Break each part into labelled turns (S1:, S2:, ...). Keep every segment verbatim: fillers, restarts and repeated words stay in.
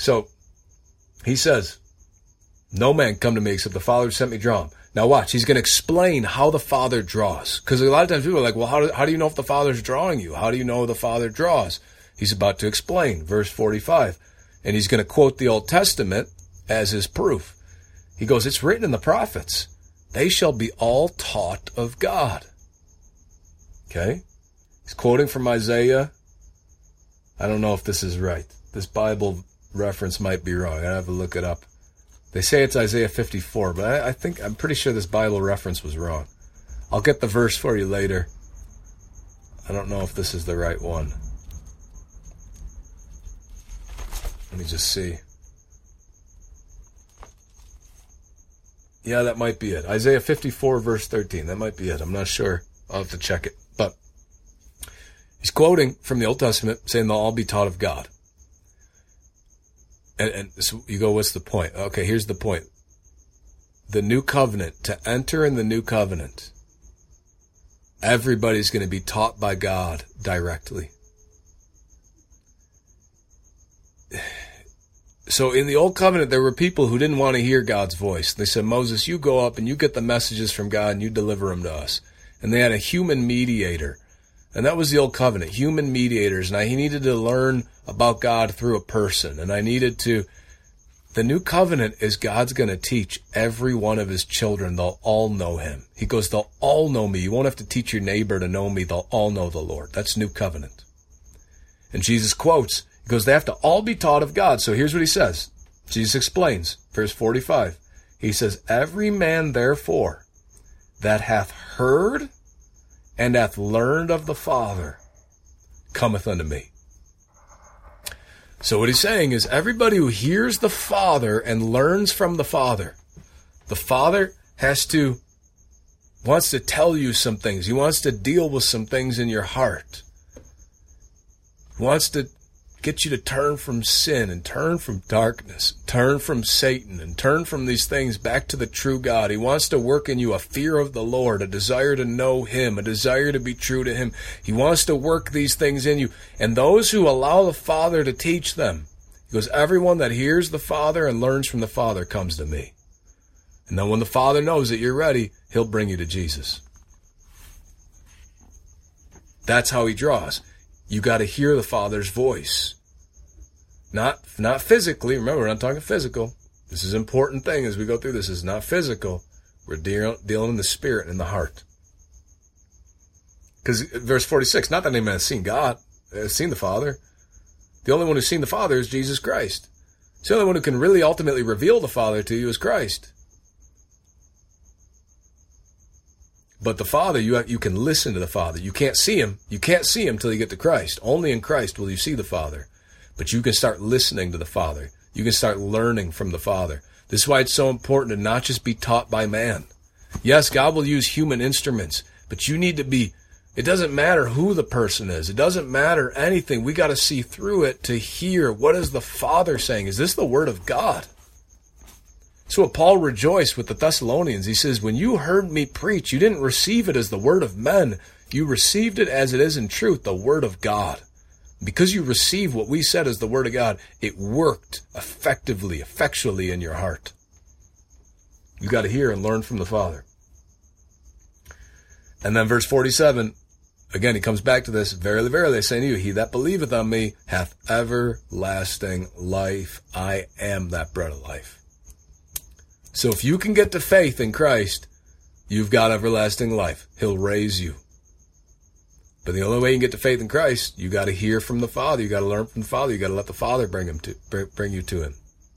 S1: So he says, no man come to me except the Father who sent me draw him. Now watch, he's going to explain how the Father draws. Because a lot of times people are like, well, how do, how do you know if the Father's drawing you? How do you know the Father draws? He's about to explain, verse forty-five. And he's going to quote the Old Testament as his proof. He goes, it's written in the prophets, they shall be all taught of God. Okay? He's quoting from Isaiah. I don't know if this is right. This Bible reference might be wrong. I have to look it up. They say it's Isaiah fifty-four, but I, I think, I'm pretty sure this Bible reference was wrong. I'll get the verse for you later. I don't know if this is the right one. Let me just see. Yeah, that might be it. Isaiah fifty-four, verse thirteen. That might be it. I'm not sure. I'll have to check it. But he's quoting from the Old Testament, saying they'll all be taught of God. And, and so you go, what's the point? Okay, here's the point. The new covenant, to enter in the new covenant, everybody's going to be taught by God directly. So in the Old Covenant, there were people who didn't want to hear God's voice. They said, Moses, you go up and you get the messages from God and you deliver them to us. And they had a human mediator. And that was the Old Covenant, human mediators. And I, he needed to learn about God through a person. And I needed to... The New Covenant is God's going to teach every one of his children. They'll all know him. He goes, they'll all know me. You won't have to teach your neighbor to know me. They'll all know the Lord. That's New Covenant. And Jesus quotes, he goes, they have to all be taught of God. So here's what he says. Jesus explains, verse forty-five. He says, every man therefore that hath heard and hath learned of the Father cometh unto me. So what he's saying is everybody who hears the Father and learns from the Father, the Father has to, wants to tell you some things. He wants to deal with some things in your heart. He wants to get you to turn from sin and turn from darkness, turn from Satan and turn from these things back to the true God. He wants to work in you a fear of the Lord, a desire to know him, a desire to be true to him. He wants to work these things in you. And those who allow the Father to teach them, he goes, everyone that hears the Father and learns from the Father comes to me. And then when the Father knows that you're ready, he'll bring you to Jesus. That's how he draws. You got to hear the Father's voice. Not not physically. Remember, we're not talking physical. This is an important thing as we go through this. This is not physical. We're deal, dealing in the spirit and the heart. Because verse forty-six, not that any man has seen God, has seen the Father. The only one who's seen the Father is Jesus Christ. The only one who can really ultimately reveal the Father to you is Christ. But the Father, you have, you can listen to the Father. You can't see him. You can't see him till you get to Christ. Only in Christ will you see the Father. But you can start listening to the Father. You can start learning from the Father. This is why it's so important to not just be taught by man. Yes, God will use human instruments, but you need to be, it doesn't matter who the person is. It doesn't matter anything. We got to see through it to hear, what is the Father saying? Is this the Word of God? So what Paul rejoiced with the Thessalonians. He says, when you heard me preach, you didn't receive it as the word of men. You received it as it is in truth, the word of God. Because you received what we said as the word of God, it worked effectively, effectually in your heart. You got to hear and learn from the Father. And then verse forty-seven, again, he comes back to this. Verily, verily, I say to you, he that believeth on me hath everlasting life. I am that bread of life. So if you can get to faith in Christ, you've got everlasting life. He'll raise you. But the only way you can get to faith in Christ, you got to hear from the Father. You got to learn from the Father. You got to let the Father bring him to bring you to him.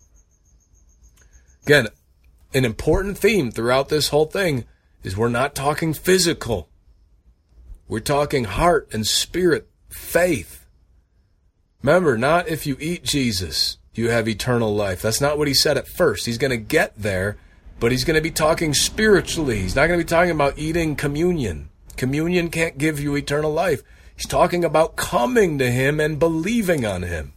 S1: Again, an important theme throughout this whole thing is we're not talking physical. We're talking heart and spirit, faith. Remember, not if you eat Jesus, you have eternal life. That's not what he said at first. He's going to get there, but he's going to be talking spiritually. He's not going to be talking about eating communion. Communion can't give you eternal life. He's talking about coming to him and believing on him.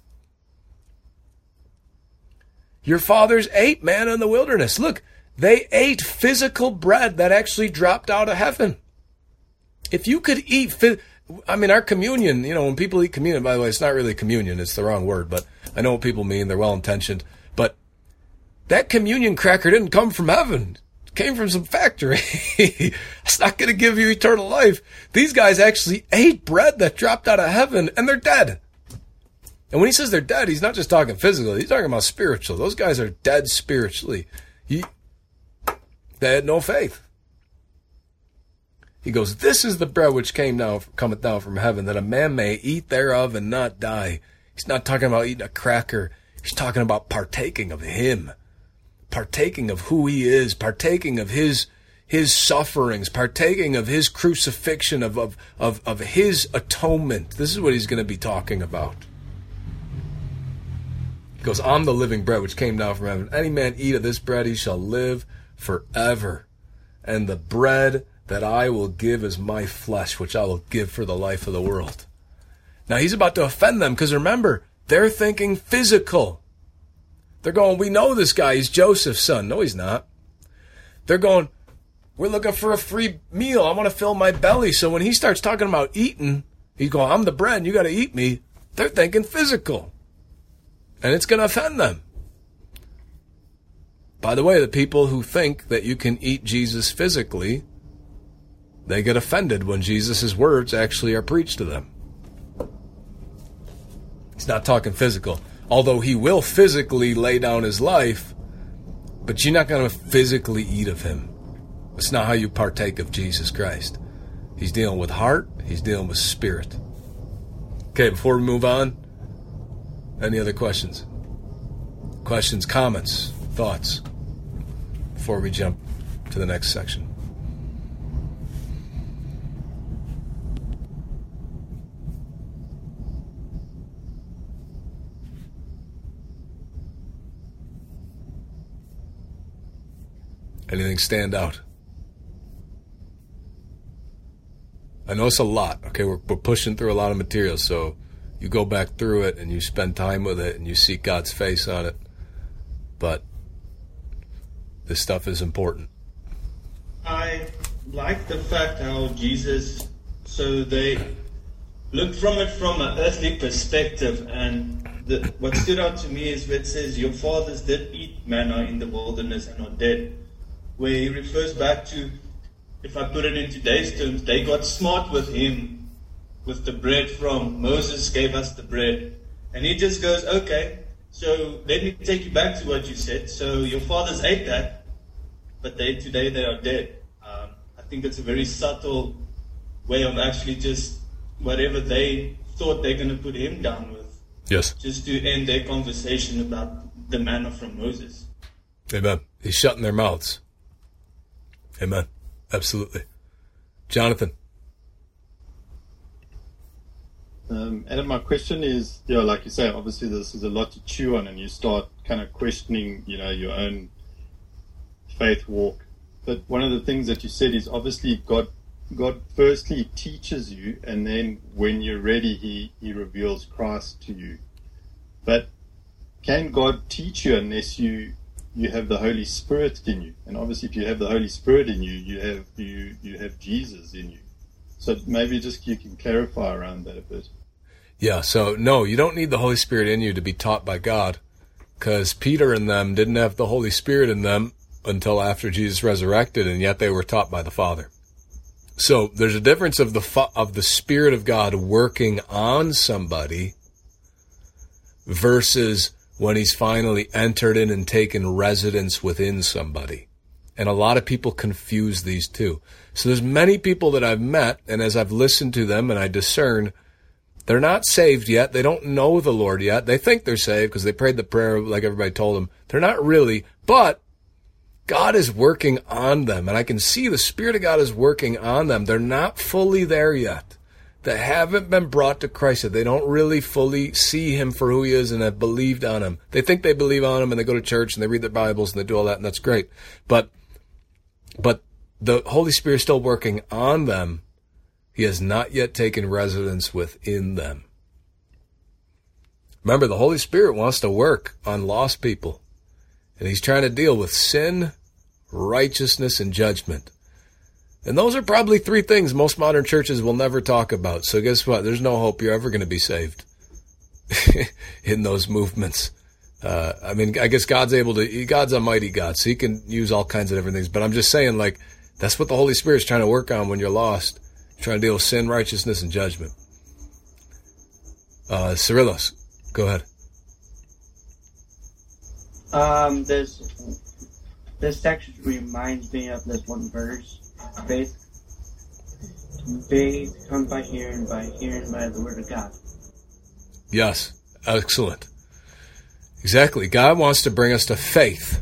S1: Your fathers ate manna in the wilderness. Look, they ate physical bread that actually dropped out of heaven. If you could eat, I mean, our communion, you know, when people eat communion, by the way, it's not really communion, it's the wrong word, but I know what people mean, they're well-intentioned. But that communion cracker didn't come from heaven. It came from some factory. It's not going to give you eternal life. These guys actually ate bread that dropped out of heaven, and they're dead. And when he says they're dead, he's not just talking physical, he's talking about spiritual. Those guys are dead spiritually. He, they had no faith. He goes, this is the bread which came down, cometh down from heaven, that a man may eat thereof and not die. He's not talking about eating a cracker. He's talking about partaking of him, partaking of who he is, partaking of his his sufferings, partaking of his crucifixion, of of of, of his atonement. This is what he's going to be talking about. He goes, I'm the living bread which came down from heaven. Any man eat of this bread, he shall live forever. And the bread that I will give is my flesh, which I will give for the life of the world. Now he's about to offend them, because remember, they're thinking physical. They're going, we know this guy, he's Joseph's son. No, he's not. They're going, we're looking for a free meal. I want to fill my belly. So when he starts talking about eating, he's going, I'm the bread and you got to eat me. They're thinking physical. And it's going to offend them. By the way, the people who think that you can eat Jesus physically, they get offended when Jesus' words actually are preached to them. He's not talking physical. Although he will physically lay down his life, but you're not going to physically eat of him. That's not how you partake of Jesus Christ. He's dealing with heart. He's dealing with spirit. Okay, before we move on, any other questions? Questions, comments, thoughts, before we jump to the next section? Anything stand out? I know it's a lot. Okay, we're, we're pushing through a lot of material, so you go back through it and you spend time with it and you seek God's face on it. But this stuff is important.
S2: I like the fact how Jesus, so they looked from it from an earthly perspective, and the, what stood out to me is where it says, your fathers did eat manna in the wilderness and are dead. Where he refers back to, if I put it in today's terms, they got smart with him, with the bread from Moses gave us the bread. And he just goes, okay, so let me take you back to what you said. So your fathers ate that, but they today they are dead. Um, I think it's a very subtle way of actually just whatever they thought they're going to put him down with.
S1: Yes.
S2: Just to end their conversation about the manna from Moses.
S1: Amen. He's shutting their mouths. Amen. Absolutely. Jonathan.
S3: Um, Adam, my question is, you know, like you say, obviously this is a lot to chew on, and you start kind of questioning, you know, your own faith walk. But one of the things that you said is obviously God, God firstly teaches you, and then when you're ready, He He reveals Christ to you. But can God teach you unless you you have the Holy Spirit in you? And obviously if you have the Holy Spirit in you, you have you you have Jesus in you. So maybe just you can clarify around that a bit.
S1: Yeah, so no, you don't need the Holy Spirit in you to be taught by God, because Peter and them didn't have the Holy Spirit in them until after Jesus resurrected, and yet they were taught by the Father. So there's a difference of the of the Spirit of God working on somebody versus when he's finally entered in and taken residence within somebody. And a lot of people confuse these two. So there's many people that I've met, and as I've listened to them and I discern, they're not saved yet. They don't know the Lord yet. They think they're saved because they prayed the prayer like everybody told them. They're not really, but God is working on them, and I can see the Spirit of God is working on them. They're not fully there yet. They haven't been brought to Christ yet. They don't really fully see Him for who He is and have believed on Him. They think they believe on Him, and they go to church and they read their Bibles and they do all that, and that's great. But, but the Holy Spirit is still working on them. He has not yet taken residence within them. Remember, the Holy Spirit wants to work on lost people, and He's trying to deal with sin, righteousness, and judgment. And those are probably three things most modern churches will never talk about. So guess what? There's no hope you're ever going to be saved in those movements. Uh, I mean, I guess God's able to, God's a mighty God, so he can use all kinds of different things. But I'm just saying, like, that's what the Holy Spirit's trying to work on when you're lost. Trying to deal with sin, righteousness, and judgment. Uh, Cyrillos, go ahead.
S4: Um, this, this section reminds me of this one verse. Faith, faith comes by hearing, by hearing by the word of God.
S1: Yes, excellent. Exactly. God wants to bring us to faith.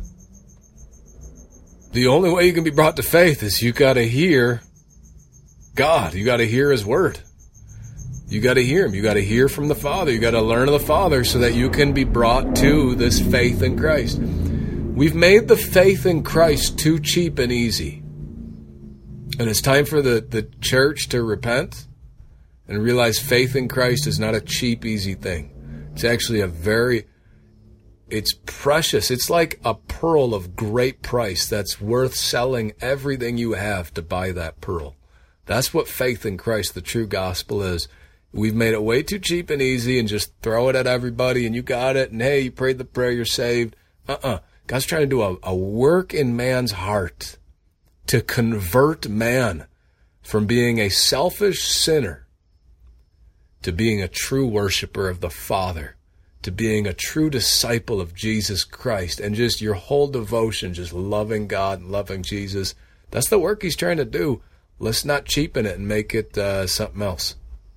S1: The only way you can be brought to faith is you got to hear God. You got to hear his word. You got to hear him. You got to hear from the Father. You got to learn of the Father so that you can be brought to this faith in Christ. We've made the faith in Christ too cheap and easy. And it's time for the, the church to repent and realize faith in Christ is not a cheap, easy thing. It's actually a very, it's precious. It's like a pearl of great price that's worth selling everything you have to buy that pearl. That's what faith in Christ, the true gospel, is. We've made it way too cheap and easy and just throw it at everybody and you got it and hey, you prayed the prayer, you're saved. Uh-uh. God's trying to do a, a work in man's heart to convert man from being a selfish sinner to being a true worshiper of the Father, to being a true disciple of Jesus Christ, and just your whole devotion, just loving God and loving Jesus. That's the work he's trying to do. Let's not cheapen it and make it uh, something else.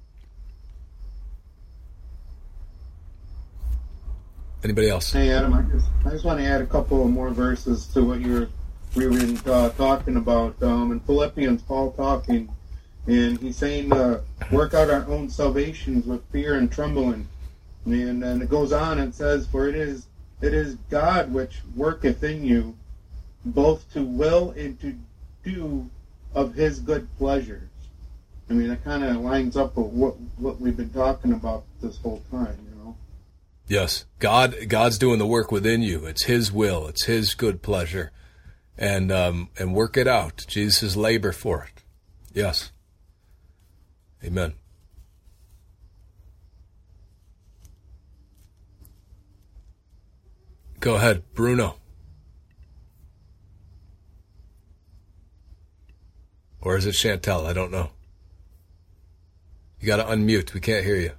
S1: Anybody else?
S3: Hey, Adam, I just, I just want to add a couple of more verses to what you were we were uh, talking about. Um, in Philippians, Paul talking, and he's saying, uh, work out our own salvations with fear and trembling. And then it goes on and says, for it is it is God which worketh in you, both to will and to do of his good pleasures. I mean, that kind of lines up with what, what we've been talking about this whole time, you know?
S1: Yes. God, God's doing the work within you. It's his will. It's his good pleasure. And, um, and work it out. Jesus' labor for it. Yes. Amen. Go ahead, Bruno. Or is it Chantel? I don't know. You got to unmute. We can't hear you.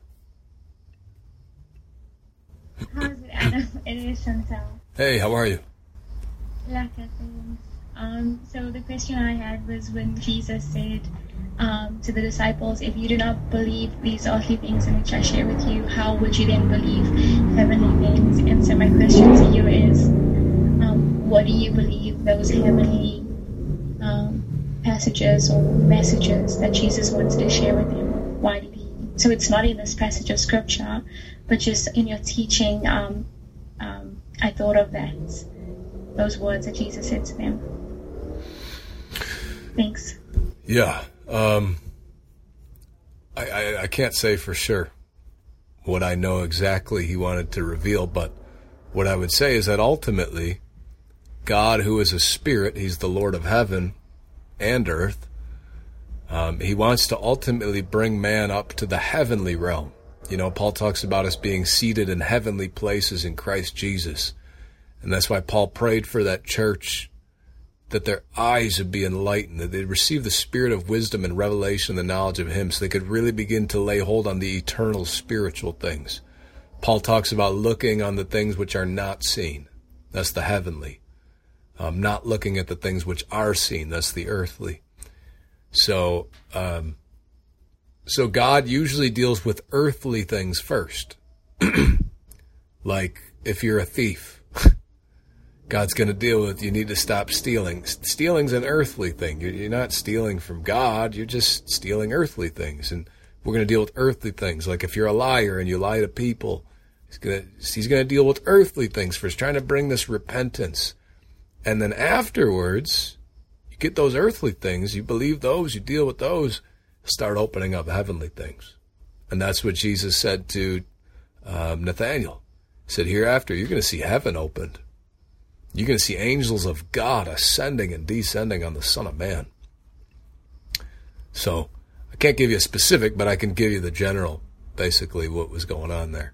S5: How's it, Adam? It is Chantel.
S1: Hey, how are you?
S5: Like I said, um, so the question I had was when Jesus said um, to the disciples, if you do not believe these earthly things in which I share with you, how would you then believe heavenly things? And so my question to you is, um, what do you believe those heavenly um, passages or messages that Jesus wanted to share with them? Why did he? So it's not in this passage of scripture, but just in your teaching, um, um, I thought of that. Those words that Jesus said to them. Thanks.
S1: Yeah. Um, I, I, I can't say for sure what I know exactly he wanted to reveal, but what I would say is that ultimately, God, who is a spirit, he's the Lord of heaven and earth, um, he wants to ultimately bring man up to the heavenly realm. You know, Paul talks about us being seated in heavenly places in Christ Jesus. And that's why Paul prayed for that church, that their eyes would be enlightened, that they'd receive the spirit of wisdom and revelation, the knowledge of him, so they could really begin to lay hold on the eternal spiritual things. Paul talks about looking on the things which are not seen. That's the heavenly. Um, not looking at the things which are seen. That's the earthly. So, um, so God usually deals with earthly things first. Like if you're a thief, God's going to deal with, you need to stop stealing. Stealing's an earthly thing. You're, you're not stealing from God. You're just stealing earthly things. And we're going to deal with earthly things. Like if you're a liar and you lie to people, he's going to, he's going to deal with earthly things first, trying to bring this repentance. And then afterwards, you get those earthly things, you believe those, you deal with those, start opening up heavenly things. And that's what Jesus said to um, Nathaniel. He said, hereafter, you're going to see heaven opened. You're going to see angels of God ascending and descending on the Son of Man. So I can't give you a specific, but I can give you the general, basically what was going on there.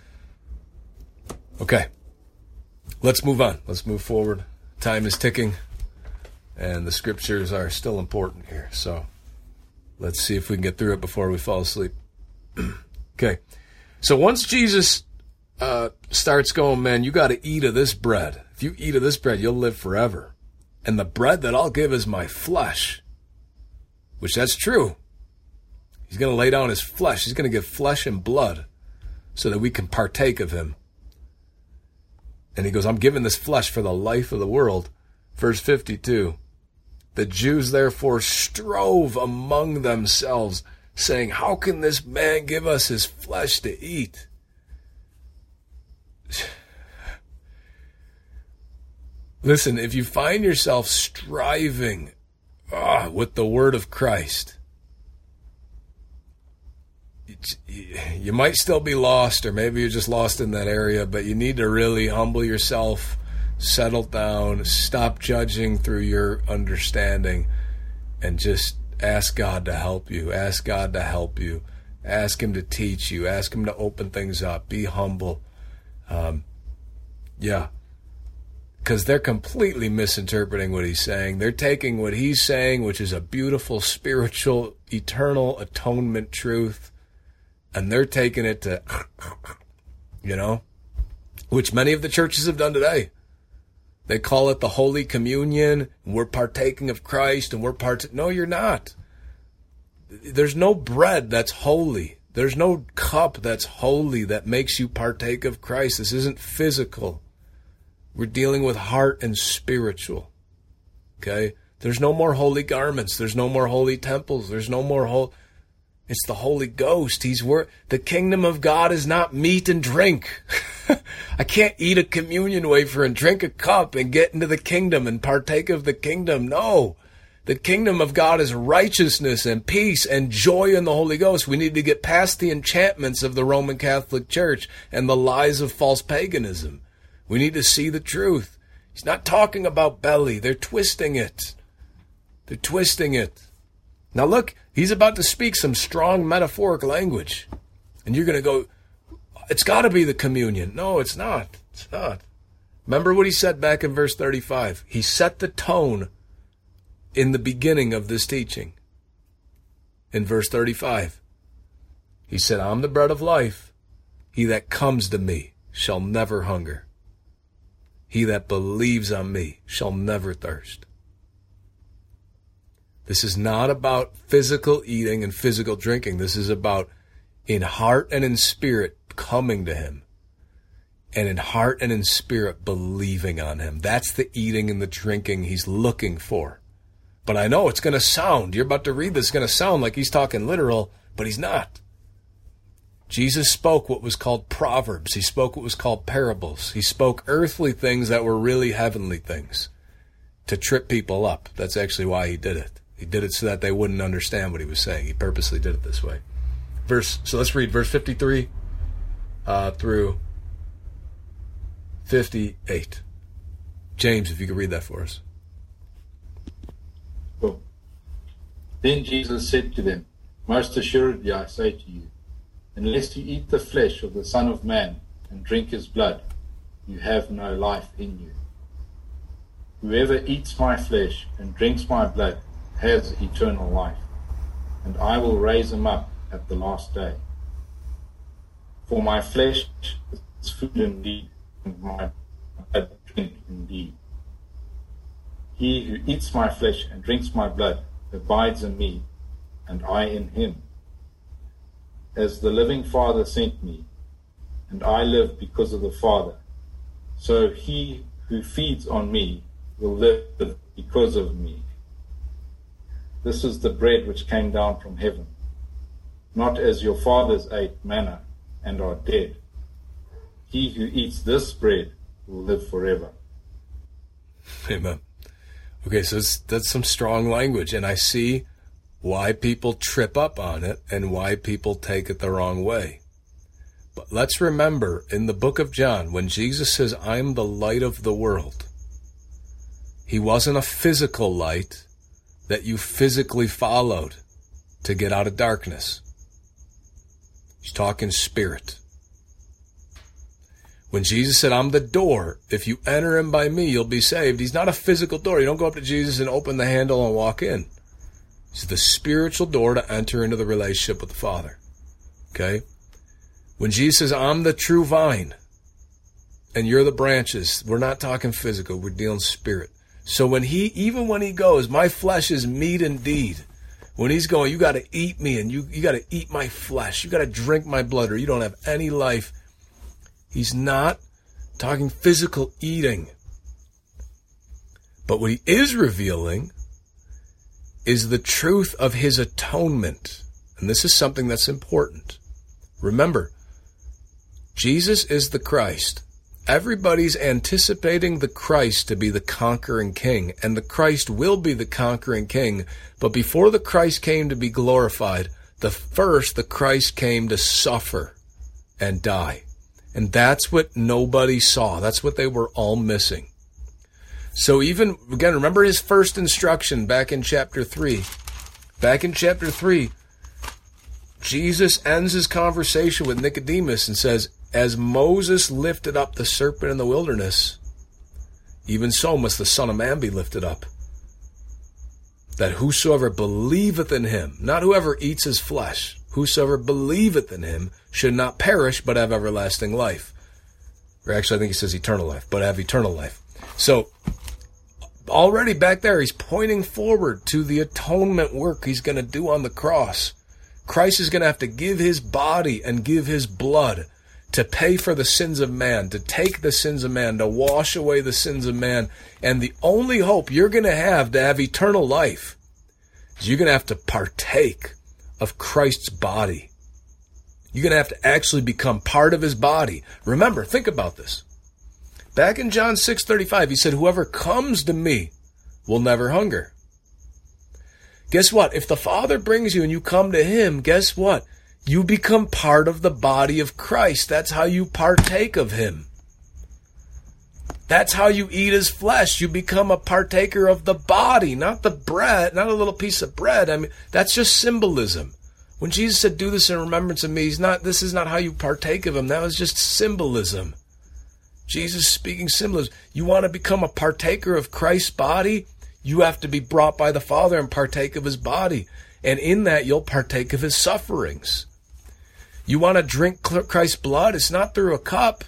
S1: Okay, let's move on. Let's move forward. Time is ticking, and the scriptures are still important here. So let's see if we can get through it before we fall asleep. Okay, so once Jesus uh, starts going, man, you got to eat of this bread. If you eat of this bread, you'll live forever. And the bread that I'll give is my flesh, which that's true. He's going to lay down his flesh. He's going to give flesh and blood so that we can partake of him. And he goes, I'm giving this flesh for the life of the world. Verse fifty-two, the Jews therefore strove among themselves, saying, how can this man give us his flesh to eat? Listen, if you find yourself striving ah, with the word of Christ, you might still be lost, or maybe you're just lost in that area, but you need to really humble yourself, settle down, stop judging through your understanding, and just ask God to help you. Ask God to help you. Ask him to teach you. Ask him to open things up. Be humble. Um, yeah. Because they're completely misinterpreting what he's saying. They're taking what he's saying, which is a beautiful, spiritual, eternal atonement truth, and they're taking it to, you know, which many of the churches have done today. They call it the Holy Communion. We're partaking of Christ, and we're part. No, you're not. There's no bread that's holy. There's no cup that's holy that makes you partake of Christ. This isn't physical. We're dealing with heart and spiritual. Okay? There's no more holy garments. There's no more holy temples. There's no more whole. It's the Holy Ghost. He's wor- the kingdom of God is not meat and drink. I can't eat a communion wafer and drink a cup and get into the kingdom and partake of the kingdom. No. The kingdom of God is righteousness and peace and joy in the Holy Ghost. We need to get past the enchantments of the Roman Catholic Church and the lies of false paganism. We need to see the truth. He's not talking about belly. They're twisting it. They're twisting it. Now look, he's about to speak some strong metaphoric language. And you're going to go, it's got to be the communion. No, it's not. It's not. Remember what he said back in verse thirty-five. He set the tone in the beginning of this teaching. In verse thirty-five, he said, I'm the bread of life. He that comes to me shall never hunger. He that believes on me shall never thirst. This is not about physical eating and physical drinking. This is about in heart and in spirit coming to him. And in heart and in spirit believing on him. That's the eating and the drinking he's looking for. But I know it's going to sound, you're about to read this, it's going to sound like he's talking literal, but he's not. Jesus spoke what was called proverbs. He spoke what was called parables. He spoke earthly things that were really heavenly things to trip people up. That's actually why he did it. He did it so that they wouldn't understand what he was saying. He purposely did it this way. Verse. So let's read verse fifty-three uh, through fifty-eight. James, if you could read that for us.
S6: Cool. Then Jesus said to them, most assuredly I say to you, unless you eat the flesh of the Son of Man and drink his blood, you have no life in you. Whoever eats my flesh and drinks my blood has eternal life, and I will raise him up at the last day. For my flesh is food indeed, and my blood drink indeed. He who eats my flesh and drinks my blood abides in me, and I in him. As the living Father sent me, and I live because of the Father, so he who feeds on me will live because of me. This is the bread which came down from heaven, not as your fathers ate manna and are dead. He who eats this bread will live forever.
S1: Amen. Okay, so that's, that's some strong language, and I see why people trip up on it and why people take it the wrong way. But let's remember, in the book of John, when Jesus says, I'm the light of the world, he wasn't a physical light that you physically followed. to get out of darkness. He's talking spirit. When Jesus said, I'm the door, if you enter in by me, you'll be saved. He's not a physical door. You don't go up to Jesus and open the handle and walk in. He's the spiritual door to enter into the relationship with the Father. Okay? When Jesus says, I'm the true vine, and you're the branches, we're not talking physical, we're dealing spirit. So when he, even when he goes, my flesh is meat indeed. When he's going, you got to eat me, and you, you got to eat my flesh. You got to drink my blood, or you don't have any life. He's not talking physical eating. But what he is revealing is the truth of his atonement. And this is something that's important. Remember, Jesus is the Christ. Everybody's anticipating the Christ to be the conquering king, and the Christ will be the conquering king. But before the Christ came to be glorified, the first, the Christ came to suffer and die. And that's what nobody saw. That's what they were all missing. So even, again, remember his first instruction back in chapter three. Back in chapter three, Jesus ends his conversation with Nicodemus and says, as Moses lifted up the serpent in the wilderness, even so must the Son of Man be lifted up. That whosoever believeth in him, not whoever eats his flesh, whosoever believeth in him should not perish but have everlasting life. Or actually, I think he says eternal life, but have eternal life. So, already back there, he's pointing forward to the atonement work he's going to do on the cross. Christ is going to have to give his body and give his blood to pay for the sins of man, to take the sins of man, to wash away the sins of man. And the only hope you're going to have to have eternal life is you're going to have to partake of Christ's body. You're going to have to actually become part of his body. Remember, think about this. Back in John six thirty-five, he said, whoever comes to me will never hunger. Guess what? If the Father brings you and you come to him, guess what? You become part of the body of Christ. That's how you partake of him. That's how you eat his flesh. You become a partaker of the body, not the bread, not a little piece of bread. I mean, that's just symbolism. When Jesus said, do this in remembrance of me, he's not, this is not how you partake of him. That was just symbolism. Jesus speaking symbolism. You want to become a partaker of Christ's body? You have to be brought by the Father and partake of his body. And in that, you'll partake of his sufferings. You want to drink Christ's blood? It's not through a cup.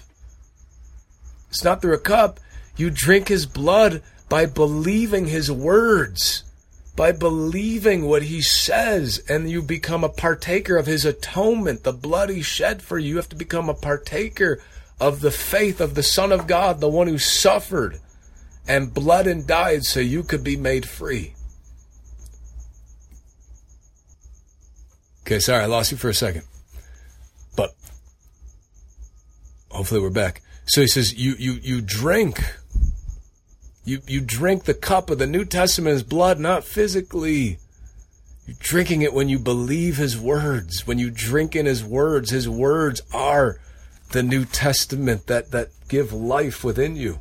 S1: It's not through a cup. You drink his blood by believing his words, by believing what he says, and you become a partaker of his atonement, the blood he shed for you. You have to become a partaker of the faith of the Son of God, the one who suffered and bled and died so you could be made free. Okay, sorry, I lost you for a second. But hopefully we're back. So he says, you you you drink. You you drink the cup of the New Testament's blood, not physically. You're drinking it when you believe his words. When you drink in his words, his words are the New Testament that, that give life within you.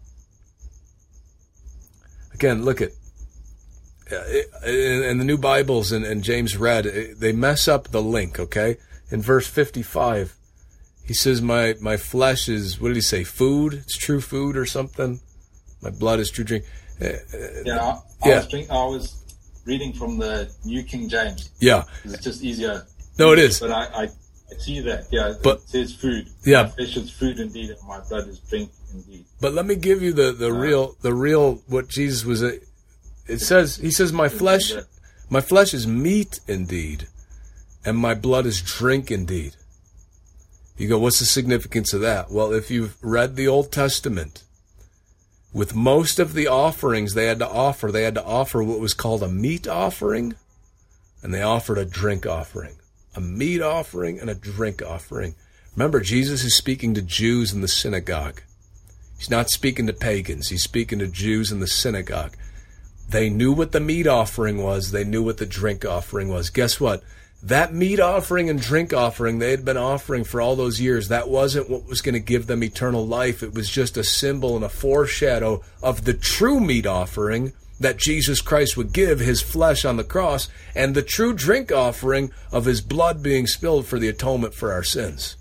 S1: Again, look at in, in the New Bibles and, and James read, they mess up the link, okay? In verse fifty-five, he says, my, my flesh is, what did he say, food? It's true food or something? My blood is true drink. Uh,
S6: yeah, I, I,
S1: yeah.
S6: Was drink, I was reading from the New King James.
S1: Yeah.
S6: It's just easier.
S1: No, it is.
S6: But I, I, I see that, yeah,
S1: but,
S6: it says food.
S1: Yeah.
S6: My flesh is food indeed, and my blood is drink indeed.
S1: But let me give you the, the uh, real, the real, what Jesus was, a, it says, he says, my flesh, my flesh is meat indeed, and my blood is drink indeed. You go, what's the significance of that? Well, if you've read the Old Testament, with most of the offerings they had to offer, they had to offer what was called a meat offering, and they offered a drink offering. A meat offering and a drink offering. Remember, Jesus is speaking to Jews in the synagogue. He's not speaking to pagans. He's speaking to Jews in the synagogue. They knew what the meat offering was. They knew what the drink offering was. Guess what? That meat offering and drink offering they had been offering for all those years, that wasn't what was going to give them eternal life. It was just a symbol and a foreshadow of the true meat offering, that Jesus Christ would give his flesh on the cross and the true drink offering of his blood being spilled for the atonement for our sins.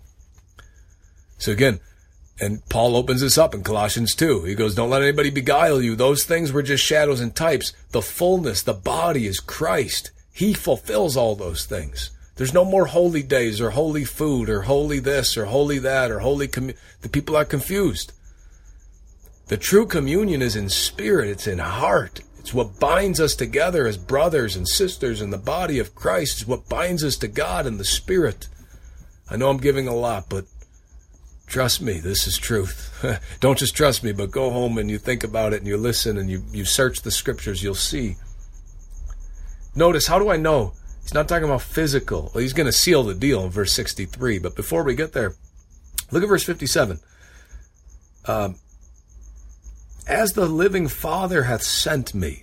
S1: So again, and Paul opens this up in Colossians two. He goes, don't let anybody beguile you. Those things were just shadows and types. The fullness, the body is Christ. He fulfills all those things. There's no more holy days or holy food or holy this or holy that or holy commu- the people are confused. The true communion is in spirit. It's in heart. It's what binds us together as brothers and sisters in the body of Christ. It's what binds us to God in the Spirit. I know I'm giving a lot, but trust me, this is truth. Don't just trust me, but go home and you think about it and you listen and you, you search the scriptures, you'll see. Notice, how do I know? He's not talking about physical. Well, he's going to seal the deal in verse sixty-three. But before we get there, look at verse fifty-seven. Um, as the living Father hath sent me,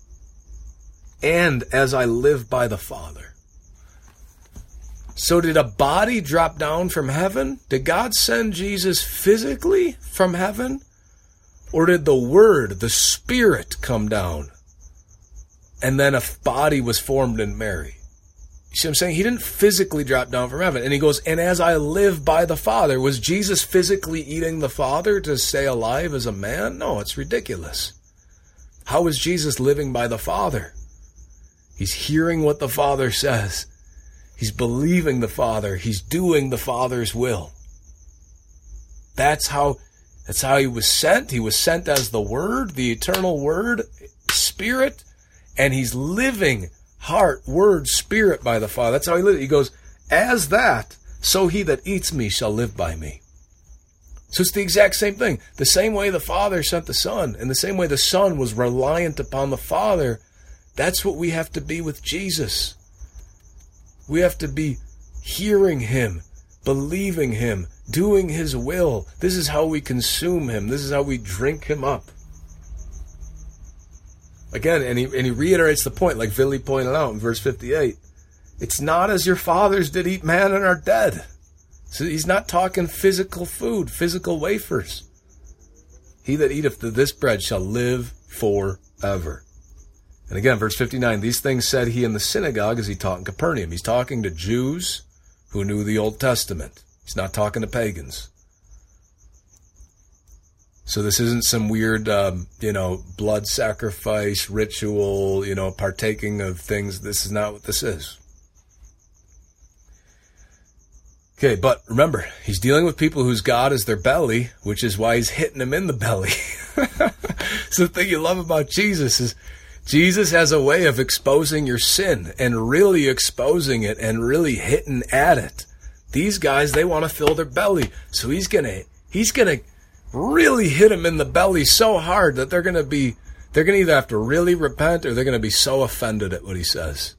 S1: and as I live by the Father. So did a body drop down from heaven? Did God send Jesus physically from heaven? Or did the Word, the Spirit, come down? And then a body was formed in Mary. You see what I'm saying? He didn't physically drop down from heaven. And he goes, and as I live by the Father. Was Jesus physically eating the Father to stay alive as a man? No, it's ridiculous. How is Jesus living by the Father? He's hearing what the Father says. He's believing the Father. He's doing the Father's will. That's how, that's how he was sent. He was sent as the Word, the eternal Word, Spirit, and he's living heart, word, spirit by the Father. That's how he lives. He goes, as that, so he that eats me shall live by me. So it's the exact same thing. The same way the Father sent the Son, and the same way the Son was reliant upon the Father, that's what we have to be with Jesus. We have to be hearing him, believing him, doing his will. This is how we consume him. This is how we drink him up. Again, and he, and he reiterates the point, like Billy pointed out in verse fifty-eight. It's not as your fathers did eat manna and are dead. So he's not talking physical food, physical wafers. He that eateth of this bread shall live forever. And again, verse fifty-nine, these things said he in the synagogue as he taught in Capernaum. He's talking to Jews who knew the Old Testament. He's not talking to pagans. So this isn't some weird, um, you know, blood sacrifice, ritual, you know, partaking of things. This is not what this is. Okay, but remember, he's dealing with people whose God is their belly, which is why he's hitting them in the belly. So the thing you love about Jesus is Jesus has a way of exposing your sin and really exposing it and really hitting at it. These guys, they want to fill their belly. So he's going to, he's going to, really hit them in the belly so hard that they're going to be, they're going to either have to really repent or they're going to be so offended at what he says.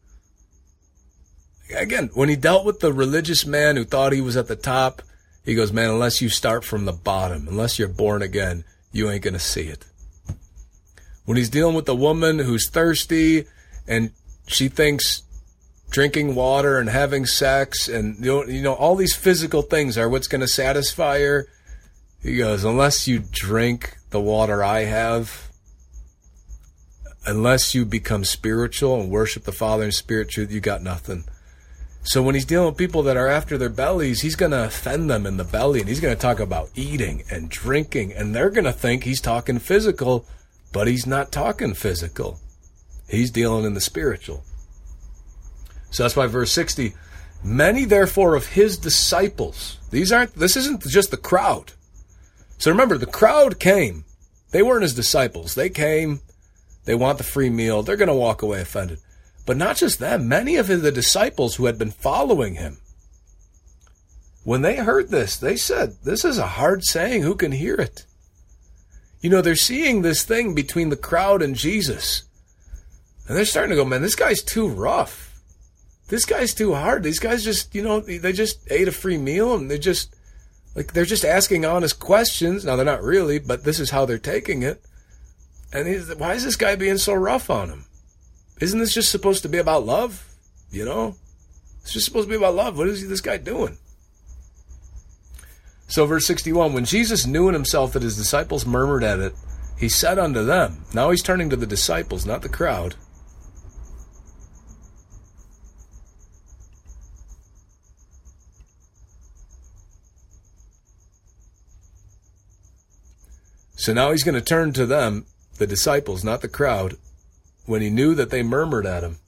S1: Again, when he dealt with the religious man who thought he was at the top, he goes, man, unless you start from the bottom, unless you're born again, you ain't going to see it. When he's dealing with the woman who's thirsty and she thinks drinking water and having sex and, you know, you know all these physical things are what's going to satisfy her, he goes, unless you drink the water I have, unless you become spiritual and worship the Father in spirit truth, you got nothing. So when he's dealing with people that are after their bellies, he's going to offend them in the belly, and he's going to talk about eating and drinking, and they're going to think he's talking physical, but he's not talking physical. He's dealing in the spiritual. So that's why verse sixty, many therefore of his disciples, these aren't, this isn't just the crowd. So remember, the crowd came. They weren't his disciples. They came. They want the free meal. They're going to walk away offended. But not just them. Many of the disciples who had been following him, when they heard this, they said, this is a hard saying. Who can hear it? You know, they're seeing this thing between the crowd and Jesus. And they're starting to go, man, this guy's too rough. This guy's too hard. These guys just, you know, they just ate a free meal and they just... Like, they're just asking honest questions. Now, they're not really, but this is how they're taking it. And he's, why is this guy being so rough on him? Isn't this just supposed to be about love? You know? It's just supposed to be about love. What is this guy doing? So, verse sixty-one, when Jesus knew in himself that his disciples murmured at it, He said unto them, now he's turning to the disciples, not the crowd. So now he's going to turn to them, the disciples, not the crowd, when he knew that they murmured at him.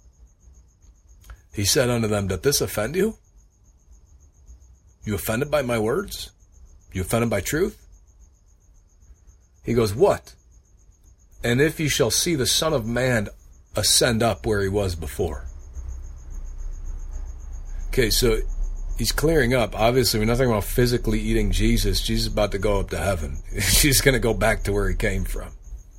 S1: He said unto them, doth this offend you? You offended by my words? You offended by truth? He goes, what? And if ye shall see the Son of Man ascend up where he was before. Okay, so he's clearing up. Obviously, we're not talking about physically eating Jesus. Jesus is about to go up to heaven. He's going to go back to where he came from.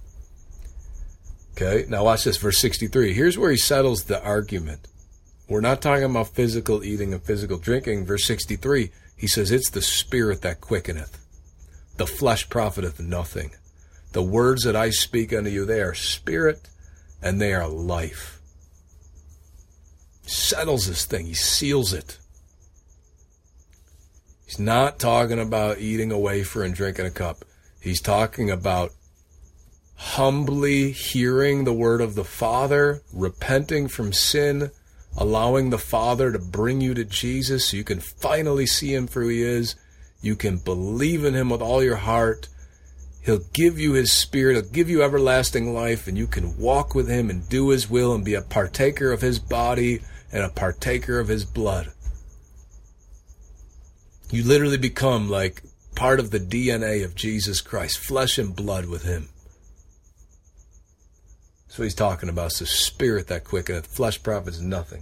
S1: Okay, now watch this, verse sixty-three. Here's where he settles the argument. We're not talking about physical eating and physical drinking. Verse sixty-three, he says, it's the spirit that quickeneth. The flesh profiteth nothing. The words that I speak unto you, they are spirit and they are life. He settles this thing. He seals it. He's not talking about eating a wafer and drinking a cup. He's talking about humbly hearing the word of the Father, repenting from sin, allowing the Father to bring you to Jesus so you can finally see him for who he is. You can believe in him with all your heart. He'll give you his spirit. He'll give you everlasting life, and you can walk with him and do his will and be a partaker of his body and a partaker of his blood. You literally become like part of the D N A of Jesus Christ, flesh and blood with him. That's what he's talking about. It's the spirit that quickeneth. Flesh profits nothing.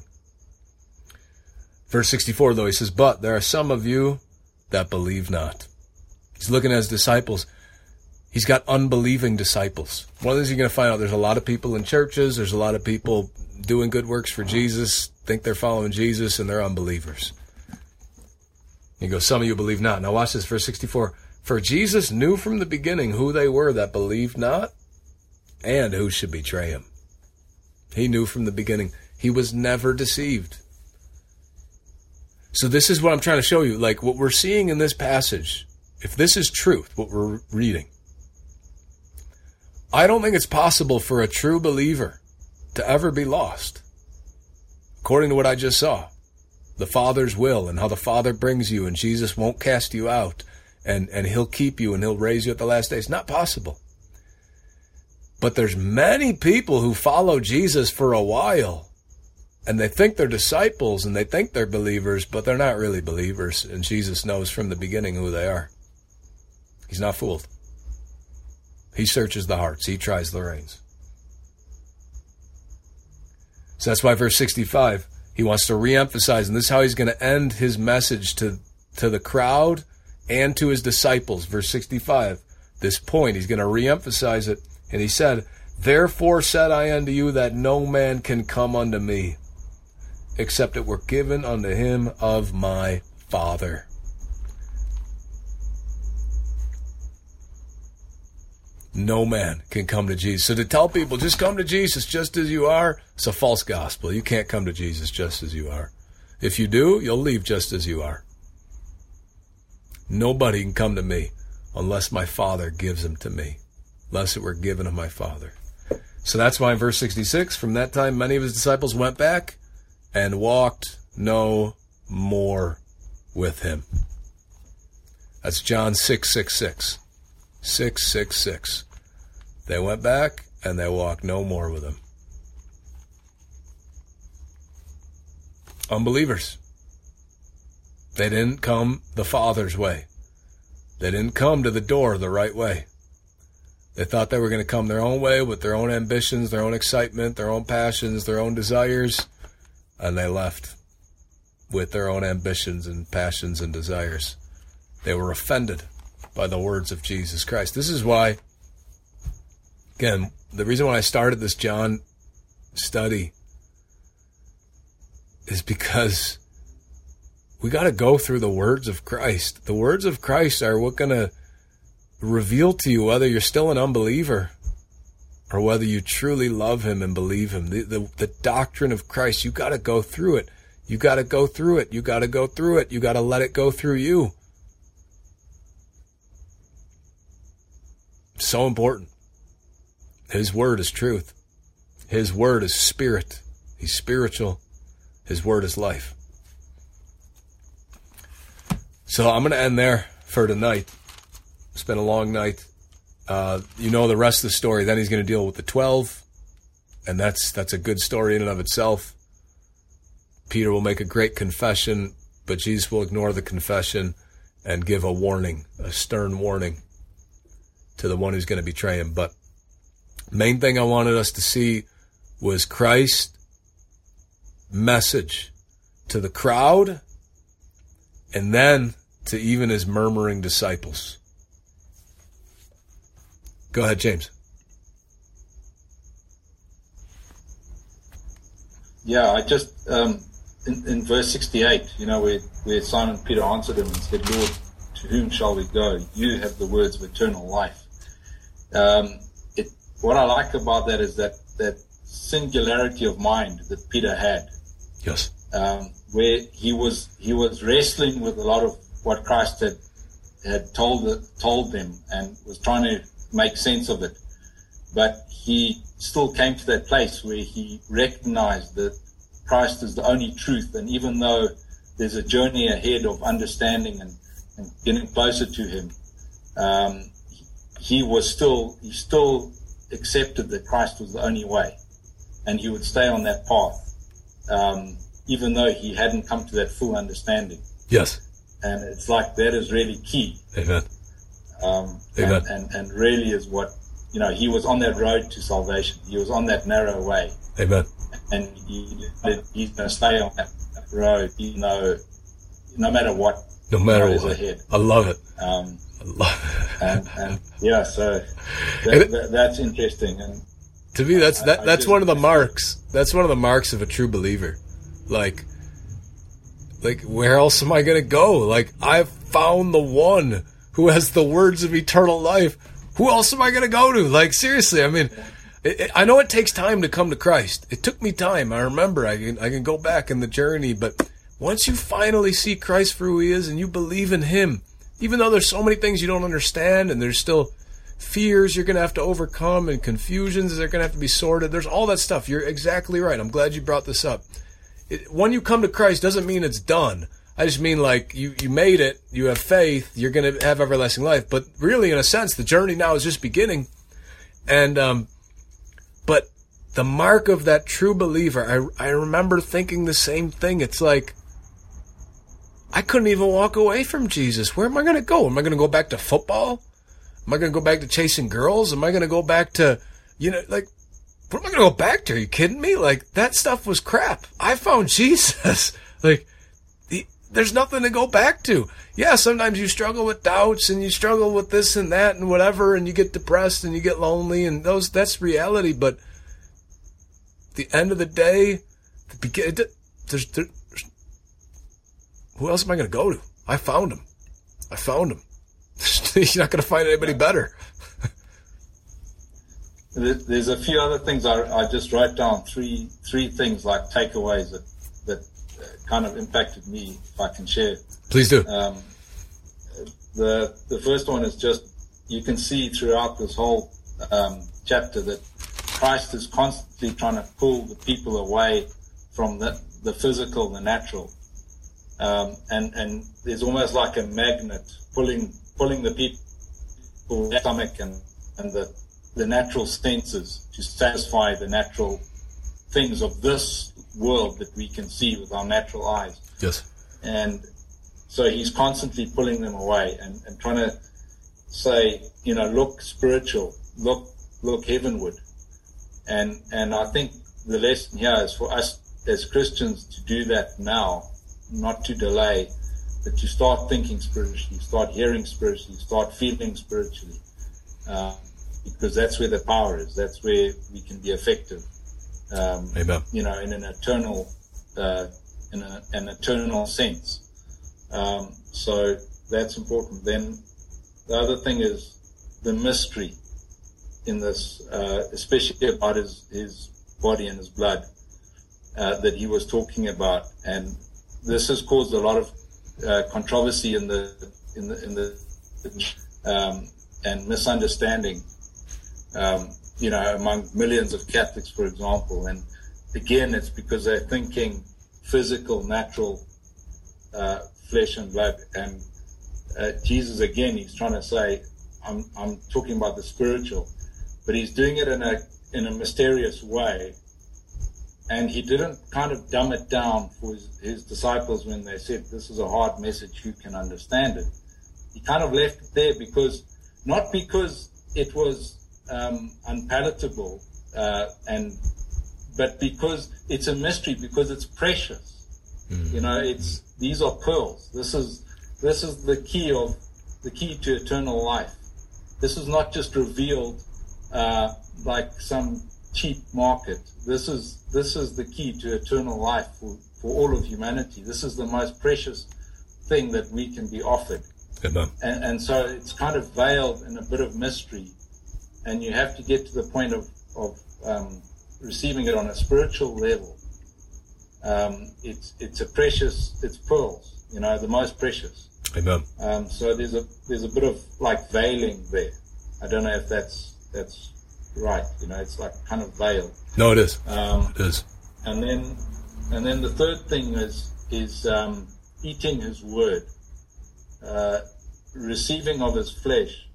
S1: Verse sixty-four, though, he says, but there are some of you that believe not. He's looking at his disciples. He's got unbelieving disciples. One of the things you're going to find out, there's a lot of people in churches, there's a lot of people doing good works for Jesus, think they're following Jesus, and they're unbelievers. He goes, some of you believe not. Now watch this, verse sixty-four. For Jesus knew from the beginning who they were that believed not, and who should betray him. He knew from the beginning. He was never deceived. So this is what I'm trying to show you. Like what we're seeing in this passage, if this is truth, what we're reading, I don't think it's possible for a true believer to ever be lost. According to what I just saw, the Father's will and how the Father brings you and Jesus won't cast you out and, and he'll keep you and he'll raise you at the last day. It's not possible. But there's many people who follow Jesus for a while and they think they're disciples and they think they're believers, but they're not really believers. And Jesus knows from the beginning who they are. He's not fooled. He searches the hearts. He tries the reins. So that's why verse sixty-five, he wants to reemphasize, and this is how he's going to end his message to, to the crowd and to his disciples. Verse sixty-five, this point, he's going to reemphasize it. And he said, therefore said I unto you that no man can come unto me, except it were given unto him of my Father. No man can come to Jesus. So to tell people, just come to Jesus just as you are, it's a false gospel. You can't come to Jesus just as you are. If you do, you'll leave just as you are. Nobody can come to me unless my Father gives him to me, unless it were given of my Father. So that's why in verse sixty-six, from that time many of his disciples went back and walked no more with him. That's John six sixty-six. six six six. They went back and they walked no more with him. Unbelievers. They didn't come the Father's way. They didn't come to the door the right way. They thought they were going to come their own way with their own ambitions, their own excitement, their own passions, their own desires, and they left with their own ambitions and passions and desires. They were offended by the words of Jesus Christ. This is why, again, the reason why I started this John study is because we got to go through the words of Christ. The words of Christ are what going to reveal to you whether you're still an unbeliever or whether you truly love him and believe him. The, the, the doctrine of Christ, you got to go through it. You got to go through it. You got to go through it. You got to let it go through you. So so important. His word is truth. His word is spirit. He's spiritual. His word is life. So I'm going to end there for tonight. It's been a long night. Uh, you know the rest of the story. Then he's going to deal with the twelve. And that's that's a good story in and of itself. Peter will make a great confession, but Jesus will ignore the confession and give a warning, a stern warning to the one who's going to betray him. But main thing I wanted us to see was Christ's message to the crowd and then to even his murmuring disciples. Go ahead, James.
S6: Yeah, I just, um, in, in verse sixty-eight, you know, where, where Simon Peter answered him and said, Lord, to whom shall we go? You have the words of eternal life. Um, it, what I like about that is that, that singularity of mind that Peter had.
S1: Yes.
S6: Um, where he was, he was wrestling with a lot of what Christ had, had told, told them and was trying to make sense of it. But he still came to that place where he recognized that Christ is the only truth. And even though there's a journey ahead of understanding and, and getting closer to him, um, he was still, he still accepted that Christ was the only way. And he would stay on that path, um, even though he hadn't come to that full understanding.
S1: Yes.
S6: And it's like that is really key.
S1: Amen.
S6: Um,
S1: Amen.
S6: And, and, and really is what, you know, he was on that road to salvation. He was on that narrow way.
S1: Amen.
S6: And he, he's going to stay on that road, even though, no matter what,
S1: no matter
S6: is
S1: what.
S6: ahead.
S1: I love it.
S6: Um,
S1: I love it.
S6: and, and yeah, so that,
S1: it,
S6: that, that's interesting. And
S1: to me, that's that,
S6: I, I
S1: that's
S6: just,
S1: one of the marks. That's one of the marks of a true believer. Like, like where else am I going to go? Like, I've found the one who has the words of eternal life. Who else am I going to go to? Like, seriously, I mean, it, it, I know it takes time to come to Christ. It took me time. I remember I can, I can go back in the journey. But once you finally see Christ for who he is and you believe in him, even though there's so many things you don't understand and there's still fears you're going to have to overcome and confusions that are going to have to be sorted, there's all that stuff. You're exactly right. I'm glad you brought this up. It, when you come to Christ doesn't mean it's done. I just mean, like, you, you made it, you have faith, you're going to have everlasting life. But really, in a sense, the journey now is just beginning. And, um, but the mark of that true believer, I, I remember thinking the same thing. It's like, I couldn't even walk away from Jesus. Where am I going to go? Am I going to go back to football? Am I going to go back to chasing girls? Am I going to go back to, you know, like, what am I going to go back to? Are you kidding me? Like, that stuff was crap. I found Jesus. Like, the, there's nothing to go back to. Yeah, sometimes you struggle with doubts and you struggle with this and that and whatever, and you get depressed and you get lonely, and those that's reality. But the end of the day, the begin, there's, there's, who else am I going to go to? I found him. I found him. You're not going to find anybody better.
S6: There's a few other things I, I just wrote down, three three things like takeaways that that kind of impacted me, if I can share.
S1: Please do.
S6: Um, the the first one is just, you can see throughout this whole um, chapter that Christ is constantly trying to pull the people away from the, the physical, the natural. Um, and, and there's almost like a magnet pulling pulling the people, their stomach and, and the the natural senses to satisfy the natural things of this world that we can see with our natural eyes.
S1: Yes.
S6: And so he's constantly pulling them away and, and trying to say, you know, look spiritual, look look heavenward. And and I think the lesson here is for us as Christians to do that now, not to delay, but to start thinking spiritually, start hearing spiritually, start feeling spiritually. Uh, because that's where the power is. That's where we can be effective. Um,
S1: Amen.
S6: You know, in an eternal, uh, in a, an eternal sense. Um, so that's important. Then the other thing is the mystery in this, uh, especially about his, his body and his blood, uh, that he was talking about. And this has caused a lot of, uh, controversy in the, in the, in the, um, and misunderstanding. um, you know, among millions of Catholics, for example. And again, it's because they're thinking physical, natural, uh, flesh and blood. And uh, Jesus, again, he's trying to say, I'm, I'm talking about the spiritual, but he's doing it in a in a mysterious way. And he didn't kind of dumb it down for his, his disciples when they said, this is a hard message, who can understand it? He kind of left it there because, not because it was um, unpalatable, uh, and but because it's a mystery, because it's precious. Mm-hmm. You know, it's these are pearls. This is this is the key of the key to eternal life. This is not just revealed uh, like some cheap market. This is this is the key to eternal life for, for all of humanity. This is the most precious thing that we can be offered.
S1: Amen.
S6: And, and so it's kind of veiled in a bit of mystery, and you have to get to the point of, of um, receiving it on a spiritual level. Um, it's it's a precious, it's pearls, you know, the most precious.
S1: Amen.
S6: Um, so there's a there's a bit of like veiling there. I don't know if that's that's right. You know, it's like kind of veiled.
S1: No, it is.
S6: Um,
S1: it is.
S6: And then and then the third thing is is um, eating His word. Uh, receiving of His flesh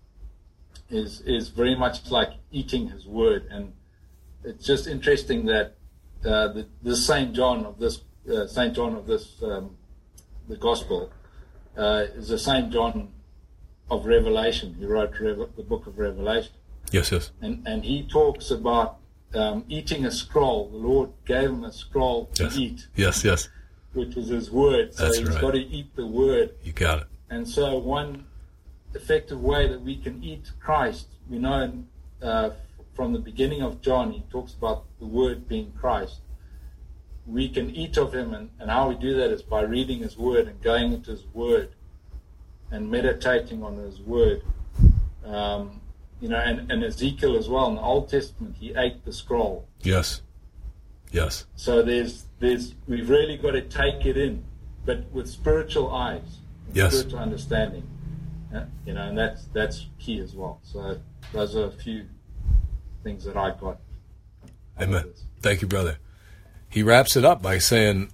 S6: is is very much like eating His word. And it's just interesting that uh, the, the Saint John of this uh, Saint John of this um, the Gospel uh, is the Saint John of Revelation. He wrote Reve- the book of Revelation.
S1: Yes, yes.
S6: And and he talks about um, eating a scroll. The Lord gave him a scroll to
S1: yes.
S6: eat.
S1: Yes, yes.
S6: Which is His word. So
S1: That's
S6: he's
S1: right.
S6: got to eat the word.
S1: You got it.
S6: And so one effective way that we can eat Christ, we know uh, from the beginning of John, he talks about the Word being Christ. We can eat of Him, and, and how we do that is by reading His Word and going into His Word and meditating on His Word. Um, you know, and, and Ezekiel as well, in the Old Testament, he ate the scroll.
S1: Yes. Yes.
S6: So there's, there's, we've really got to take it in, but with spiritual eyes.
S1: Yes.
S6: Spiritual understanding, uh, you know, and that's that's key as well. So those are a few things that I got.
S1: Amen. Thank you, brother. He wraps it up by saying,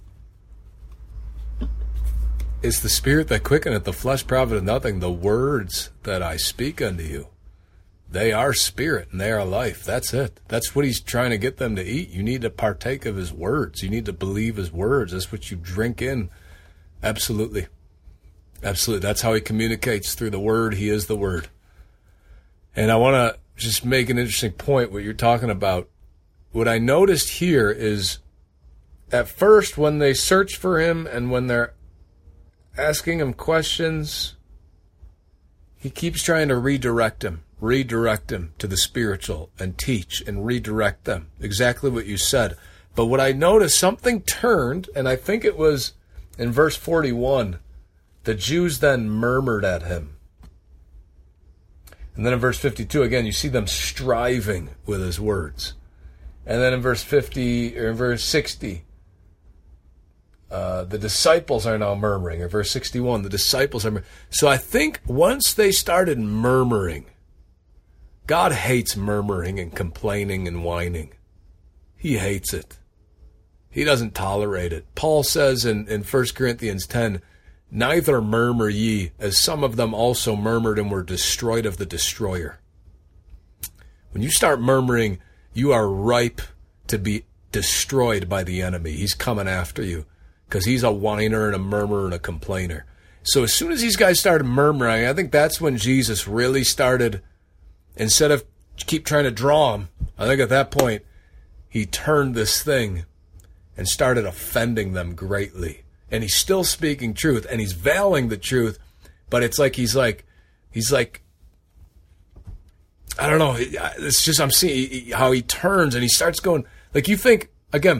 S1: "It's the Spirit that quickeneth, the flesh profiteth nothing. The words that I speak unto you, they are spirit and they are life." That's it. That's what He's trying to get them to eat. You need to partake of His words. You need to believe His words. That's what you drink in. Absolutely. Absolutely. That's how He communicates, through the Word. He is the Word. And I want to just make an interesting point, what you're talking about. What I noticed here is, at first, when they search for Him and when they're asking Him questions, He keeps trying to redirect them, redirect them to the spiritual and teach and redirect them. Exactly what you said. But what I noticed, something turned, and I think it was in verse forty-one. The Jews then murmured at Him. And then in verse fifty-two, again, you see them striving with His words. And then in verse fifty, or in verse sixty, uh, the disciples are now murmuring. Or verse sixty-one, the disciples are murmuring. So I think once they started murmuring, God hates murmuring and complaining and whining. He hates it. He doesn't tolerate it. Paul says in, in First Corinthians ten, "Neither murmur ye, as some of them also murmured and were destroyed of the destroyer." When you start murmuring, you are ripe to be destroyed by the enemy. He's coming after you because he's a whiner and a murmurer and a complainer. So as soon as these guys started murmuring, I think that's when Jesus really started, instead of keep trying to draw them, I think at that point, He turned this thing and started offending them greatly. And He's still speaking truth, and He's veiling the truth, but it's like he's like, he's like, I don't know, it's just, I'm seeing how He turns and He starts going, like you think, again,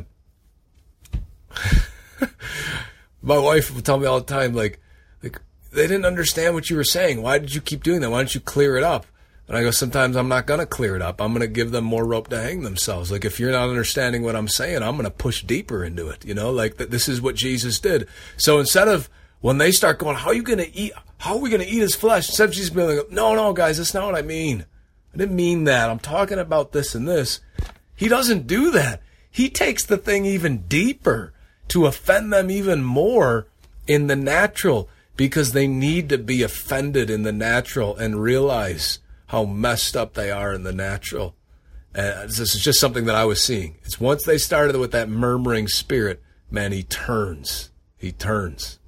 S1: my wife would tell me all the time, like, like, they didn't understand what you were saying. Why did you keep doing that? Why don't you clear it up? And I go, sometimes I'm not going to clear it up. I'm going to give them more rope to hang themselves. Like, if you're not understanding what I'm saying, I'm going to push deeper into it. You know, like that. This is what Jesus did. So instead of, when they start going, how are you going to eat? How are we going to eat His flesh? Instead of Jesus being like, no, no, guys, that's not what I mean. I didn't mean that. I'm talking about this and this. He doesn't do that. He takes the thing even deeper to offend them even more in the natural, because they need to be offended in the natural and realize how messed up they are in the natural. And this is just something that I was seeing. It's once they started with that murmuring spirit, man, he turns. He turns.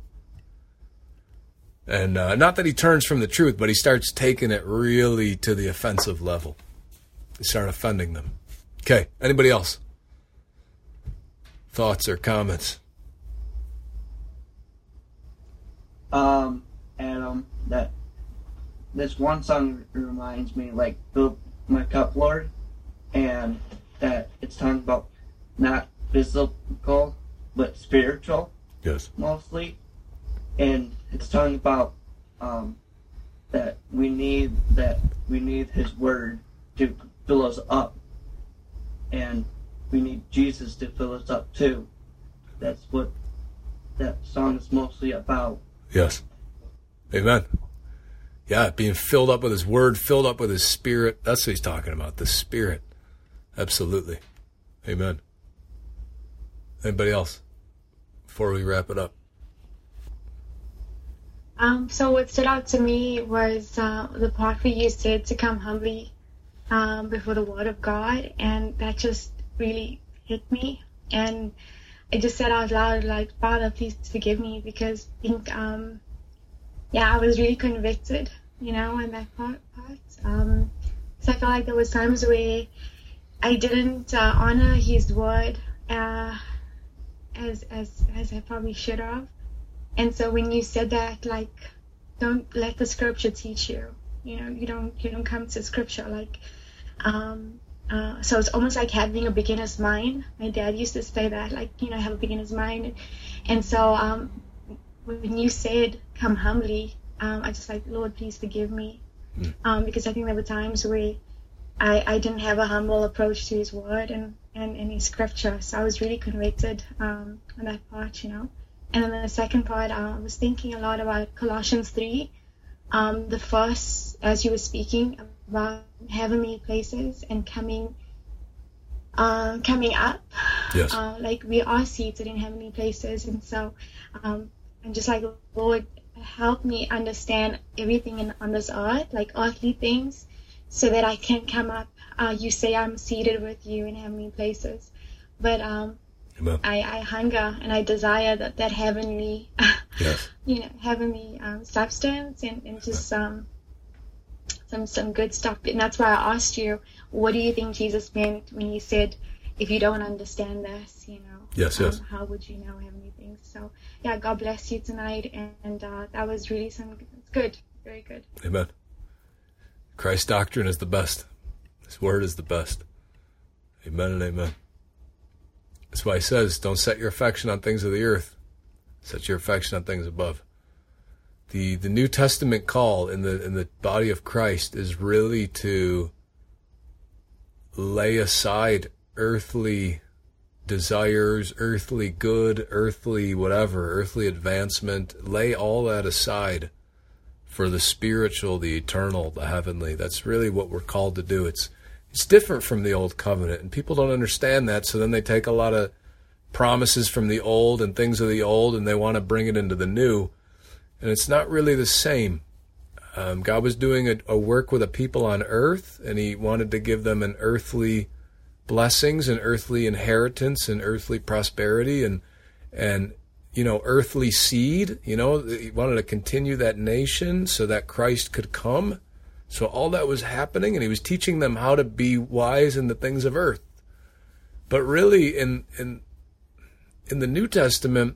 S1: And uh, not that he turns from the truth, but he starts taking it really to the offensive level. They start offending them. Okay, anybody else? Thoughts or comments?
S4: Um, Adam, that this one song reminds me, like, Fill My Cup, Lord, and that it's talking about not physical, but spiritual.
S1: Yes.
S4: Mostly. And it's talking about um, that we need that we need His Word to fill us up, and we need Jesus to fill us up too. That's what that song is mostly about.
S1: Yes. Amen. Yeah, being filled up with His Word, filled up with His Spirit. That's what he's talking about, the Spirit. Absolutely. Amen. Anybody else before we wrap it up?
S5: Um, so what stood out to me was uh, the part where you said to come humbly um, before the Word of God, and that just really hit me. And I just said out loud, like, Father, please forgive me, because I think, um, yeah, I was really convicted, you know, in that part. part. Um, so I felt like there was times where I didn't uh, honor His Word uh, as as as I probably should have. And so when you said that, like, don't let the Scripture teach you. You know, you don't you don't come to Scripture like. Um, uh, so it's almost like having a beginner's mind. My dad used to say that, like, you know, have a beginner's mind. And so um, when you said come humbly, um, I just like, Lord, please forgive me, mm. um, because I think there were times where I, I didn't have a humble approach to His Word and and, and His Scripture. So I was really convicted um, on that part, you know. And then the second part, uh, I was thinking a lot about Colossians three. Um, the first, as you were speaking about heavenly places and coming uh, coming up.
S1: Yes.
S5: Uh, like, we are seated in heavenly places. And so um, I'm just like, Lord, help me understand everything in, on this earth, like earthly things, so that I can come up. Uh, you say I'm seated with you in heavenly places. But um, I, I hunger and I desire that, that heavenly, yes. you know, heavenly um, substance and, and just um, some some good stuff. And that's why I asked you, what do you think Jesus meant when He said, if you don't understand this, you know,
S1: yes,
S5: um,
S1: yes.
S5: how would you know heavenly things? So, yeah, God bless you tonight. And, and uh, that was really some it's good, very good.
S1: Amen. Christ's doctrine is the best. His Word is the best. Amen and amen. That's why He says, don't set your affection on things of the earth. Set your affection on things above. The the New Testament call in the in the body of Christ is really to lay aside earthly desires, earthly good, earthly whatever, earthly advancement. Lay all that aside for the spiritual, the eternal, the heavenly. That's really what we're called to do. It's It's different from the old covenant, and people don't understand that, so then they take a lot of promises from the old and things of the old, and they want to bring it into the new, and it's not really the same. Um, God was doing a, a work with a people on earth, and He wanted to give them an earthly blessings and earthly inheritance and earthly prosperity and, and you know, earthly seed. You know, He wanted to continue that nation so that Christ could come. So all that was happening, and He was teaching them how to be wise in the things of earth. But really, in in in the New Testament,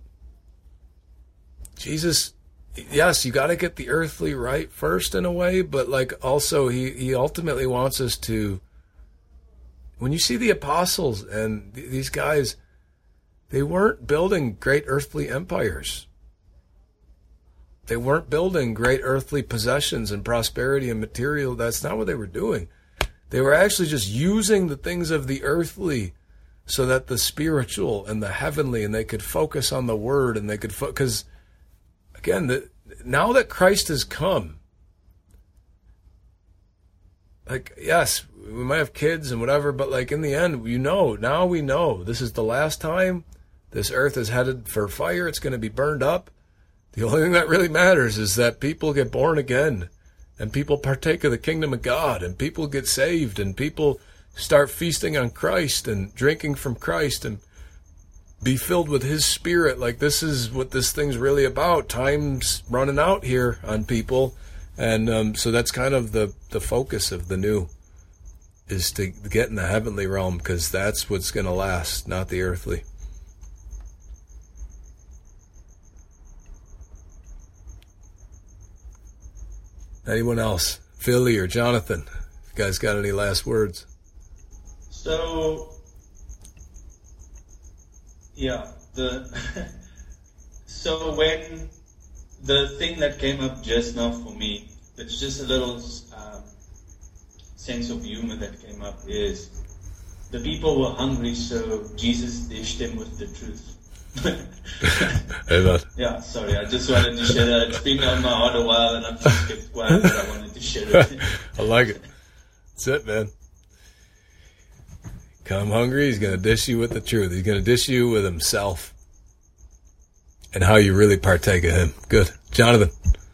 S1: Jesus, yes, you got to get the earthly right first in a way, but like also he, he ultimately wants us to, when you see the apostles and th- these guys, they weren't building great earthly empires. They weren't building great earthly possessions and prosperity and material. That's not what they were doing. They were actually just using the things of the earthly so that the spiritual and the heavenly, and they could focus on the Word, and they could focus, because, again, the, now that Christ has come, like, yes, we might have kids and whatever, but like in the end, you know, now we know this is the last time this earth is headed for fire. It's going to be burned up. The only thing that really matters is that people get born again and people partake of the kingdom of God and people get saved and people start feasting on Christ and drinking from Christ and be filled with his spirit. Like, this is what this thing's really about. Time's running out here on people. And um, so that's kind of the, the focus of the new, is to get in the heavenly realm, because that's what's going to last, not the earthly. Anyone else? Philly or Jonathan? You guys got any last words?
S2: So, yeah, the so when the thing that came up just now for me, it's just a little um, sense of humor that came up, is the people were hungry, so Jesus dished them with the truth.
S1: Amen.
S2: Yeah, sorry, I just wanted to share that. It's been on my heart a while and I've just kept quiet, but I wanted to share it.
S1: I like it. That's it, man. Come hungry, he's going to dish you with the truth. He's going to dish you with himself and how you really partake of him. Good. Jonathan.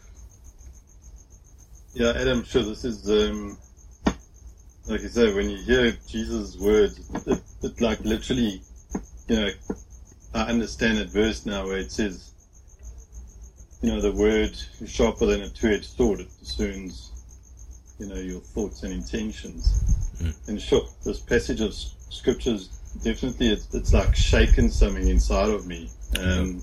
S3: Yeah, Adam, sure, this is, um, like you say, when you hear Jesus' words, it, it like literally, you know, I understand that verse now where it says, you know, the word is sharper than a two-edged sword. It discerns, you know, your thoughts and intentions. Mm. And sure, this passage of scriptures, definitely, it's, it's like shaking something inside of me. Um,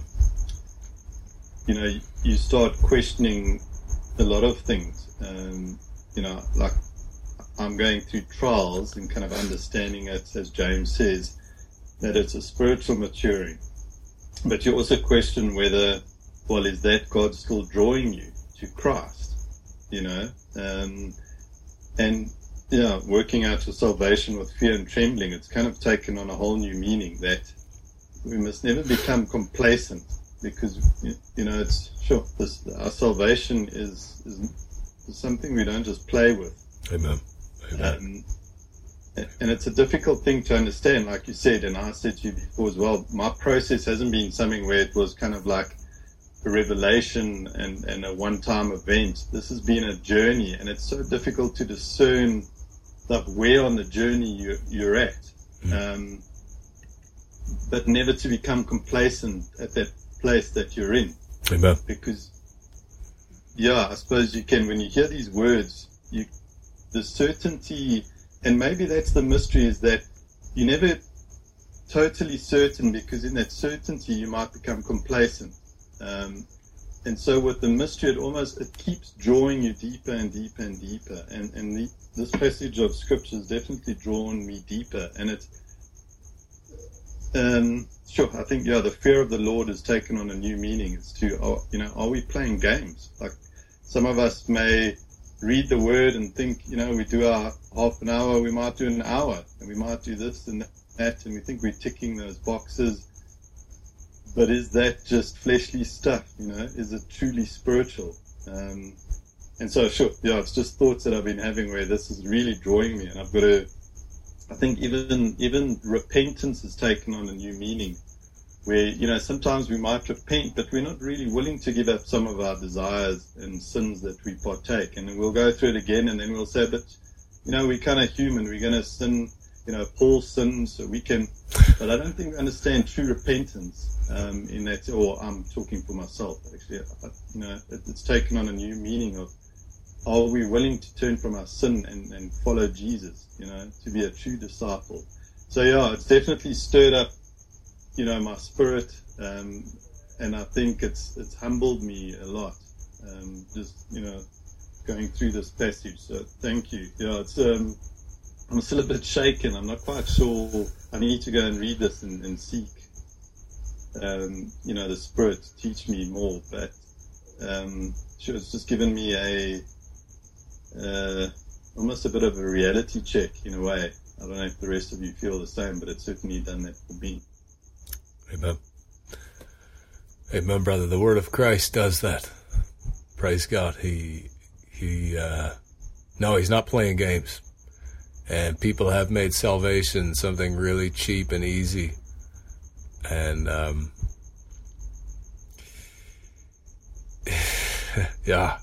S3: you know, you start questioning a lot of things. Um, you know, like I'm going through trials and kind of understanding it, as James says, that it's a spiritual maturing. But you also question whether, well, is that God still drawing you to Christ? You know, um, and, you know, working out your salvation with fear and trembling, it's kind of taken on a whole new meaning, that we must never become complacent, because, you know, it's, sure, this, our salvation is, is, is something we don't just play with.
S1: Amen. Amen.
S3: Um, And it's a difficult thing to understand, like you said, and I said to you before as well, my process hasn't been something where it was kind of like a revelation and, and a one-time event. This has been a journey, and it's so difficult to discern like where on the journey you, you're at. Mm. Um, but never to become complacent at that place that you're in.
S1: Amen.
S3: Because, yeah, I suppose you can, when you hear these words, you, the certainty... And maybe that's the mystery, is that you're never totally certain, because in that certainty you might become complacent. Um, and so with the mystery, it almost, it keeps drawing you deeper and deeper and deeper. And, and the, this passage of scripture has definitely drawn me deeper. And it's, um, sure, I think, yeah, the fear of the Lord has taken on a new meaning. It's to, are, you know, are we playing games? Like, some of us may read the word and think, you know, we do our half an hour, we might do an hour, and we might do this and that, and we think we're ticking those boxes. But is that just fleshly stuff, you know? Is it truly spiritual? Um, and so, sure, yeah, it's just thoughts that I've been having where this is really drawing me, and I've got to, I think even, even repentance has taken on a new meaning, where, you know, sometimes we might repent, but we're not really willing to give up some of our desires and sins that we partake. And then we'll go through it again, and then we'll say, but, you know, we're kind of human. We're going to sin. You know, Paul sinned, so we can. But I don't think we understand true repentance um, in that, or I'm talking for myself, actually. I, you know, it, it's taken on a new meaning of, are we willing to turn from our sin and, and follow Jesus, you know, to be a true disciple? So, yeah, it's definitely stirred up, you know, my spirit, um, and I think it's it's humbled me a lot, um, just, you know, going through this passage. So thank you. Yeah, it's um, I'm still a bit shaken. I'm not quite sure. I need to go and read this and, and seek, um, you know, the Spirit to teach me more. But um, sure, it's just given me a uh, almost a bit of a reality check in a way. I don't know if the rest of you feel the same, but it's certainly done that for me.
S1: Amen. Amen, brother. The word of Christ does that. Praise God. He, he, uh, No, he's not playing games. And people have made salvation something really cheap and easy. And, um, yeah.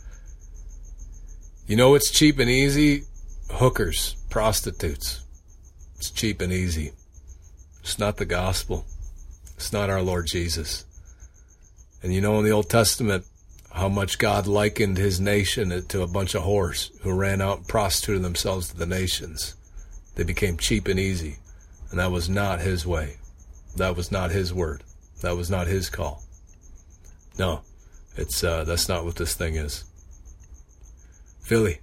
S1: You know what's cheap and easy? Hookers, prostitutes. It's cheap and easy. It's not the gospel. It's not our Lord Jesus. And you know in the Old Testament how much God likened his nation to a bunch of whores who ran out and prostituted themselves to the nations. They became cheap and easy. And that was not his way. That was not his word. That was not his call. No, it's uh, that's not what this thing is. Philly.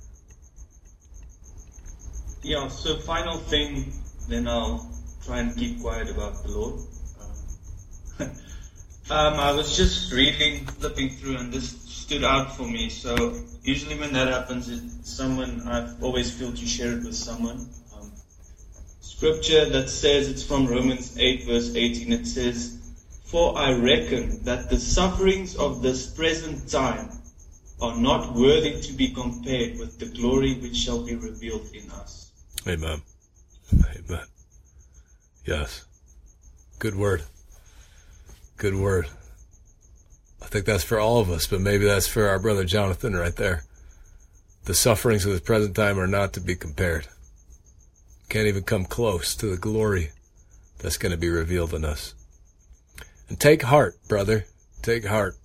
S2: Yeah, so final thing, then I'll try and keep quiet about the Lord. Um, um, I was just reading, flipping through, and this stood out for me. So usually when that happens, it's someone, I've always feel to share it with someone. Um, scripture that says, it's from Romans eight verse eighteen, it says, "For I reckon that the sufferings of this present time are not worthy to be compared with the glory which shall be revealed in us."
S1: Amen. Amen. Yes. Good word. Good word. I think that's for all of us, but maybe that's for our brother Jonathan right there. The sufferings of this present time are not to be compared. Can't even come close to the glory that's going to be revealed in us. And take heart, brother. Take heart.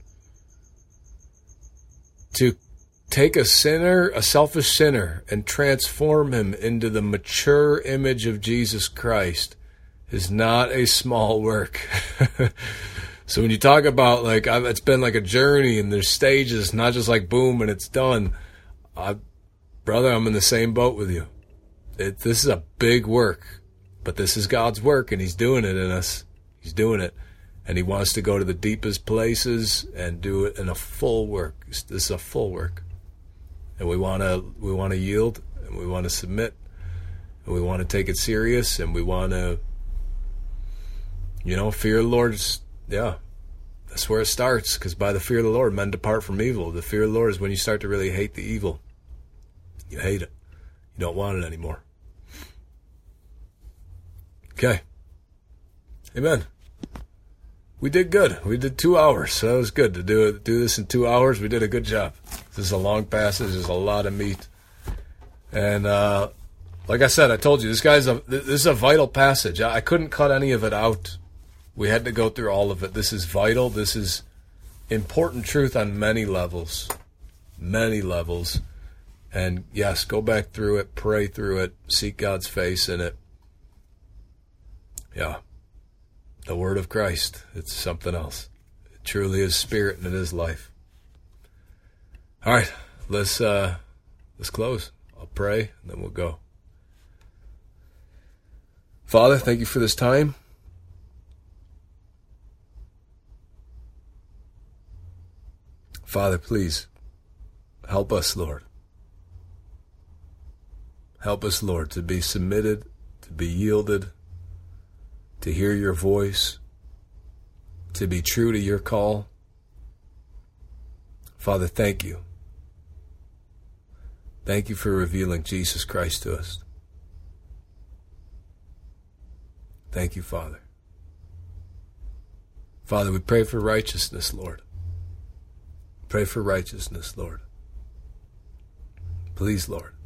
S1: To take a sinner, a selfish sinner, and transform him into the mature image of Jesus Christ is not a small work. So when you talk about, like, I've, it's been like a journey and there's stages, not just like boom and it's done. I, brother, I'm in the same boat with you. It, this is a big work, but this is God's work and he's doing it in us. He's doing it. And he wants to go to the deepest places and do it in a full work. This is a full work. And we want to we want to yield, and we want to submit, and we want to take it serious, and we want to, you know, fear the Lord. Yeah, that's where it starts, because by the fear of the Lord, men depart from evil. The fear of the Lord is when you start to really hate the evil. You hate it. You don't want it anymore. Okay. Amen. We did good. We did two hours, so that was good to do it. Do this in two hours. We did a good job. This is a long passage. There's a lot of meat, and uh, like I said, I told you this guy's a this is a vital passage. I couldn't cut any of it out. We had to go through all of it. This is vital. This is important truth on many levels, many levels. And yes, go back through it, pray through it, seek God's face in it. Yeah. The word of Christ, it's something else. It truly is spirit and it is life. All right, let's uh, let's close. I'll pray and then we'll go. Father, thank you for this time. Father, please help us, Lord. Help us, Lord, to be submitted, to be yielded, to hear your voice, to be true to your call. Father, thank you. Thank you for revealing Jesus Christ to us. Thank you, Father. Father, we pray for righteousness, Lord. Pray for righteousness, Lord. Please, Lord,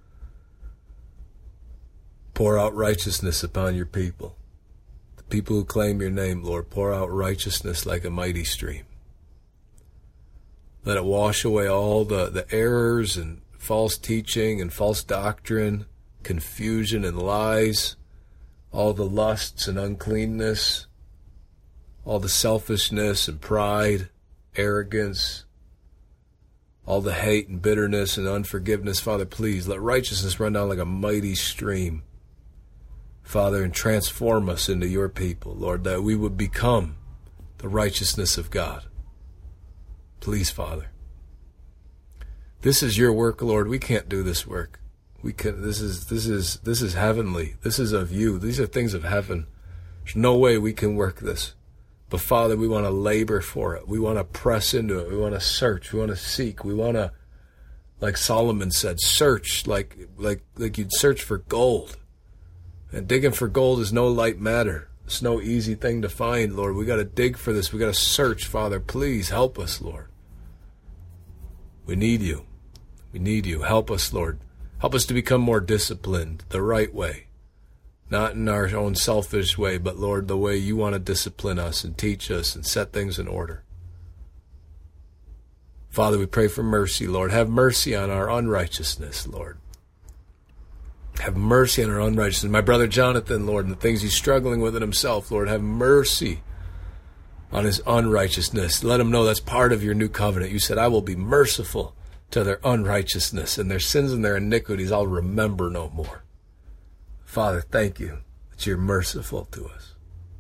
S1: pour out righteousness upon your people. People who claim your name, Lord, pour out righteousness like a mighty stream. Let it wash away all the, the errors and false teaching and false doctrine, confusion and lies, all the lusts and uncleanness, all the selfishness and pride, arrogance, all the hate and bitterness and unforgiveness. Father, please let righteousness run down like a mighty stream, Father, and transform us into your people, Lord, that we would become the righteousness of God. Please, Father. This is your work, Lord. We can't do this work. We can. This is this is this is heavenly. This is of you. These are things of heaven. There's no way we can work this. But Father, we want to labor for it. We want to press into it. We want to search. We want to seek. We want to Like Solomon said, search like like like you'd search for gold. And digging for gold is no light matter. It's no easy thing to find, Lord. We got to dig for this. We got to search, Father. Please help us, Lord. We need you. We need you. Help us, Lord. Help us to become more disciplined the right way. Not in our own selfish way, but, Lord, the way you want to discipline us and teach us and set things in order. Father, we pray for mercy, Lord. Have mercy on our unrighteousness, Lord. Have mercy on our unrighteousness. My brother Jonathan, Lord, and the things he's struggling with in himself, Lord, have mercy on his unrighteousness. Let him know that's part of your new covenant. You said, I will be merciful to their unrighteousness, and their sins and their iniquities I'll remember no more. Father, thank you that you're merciful to us.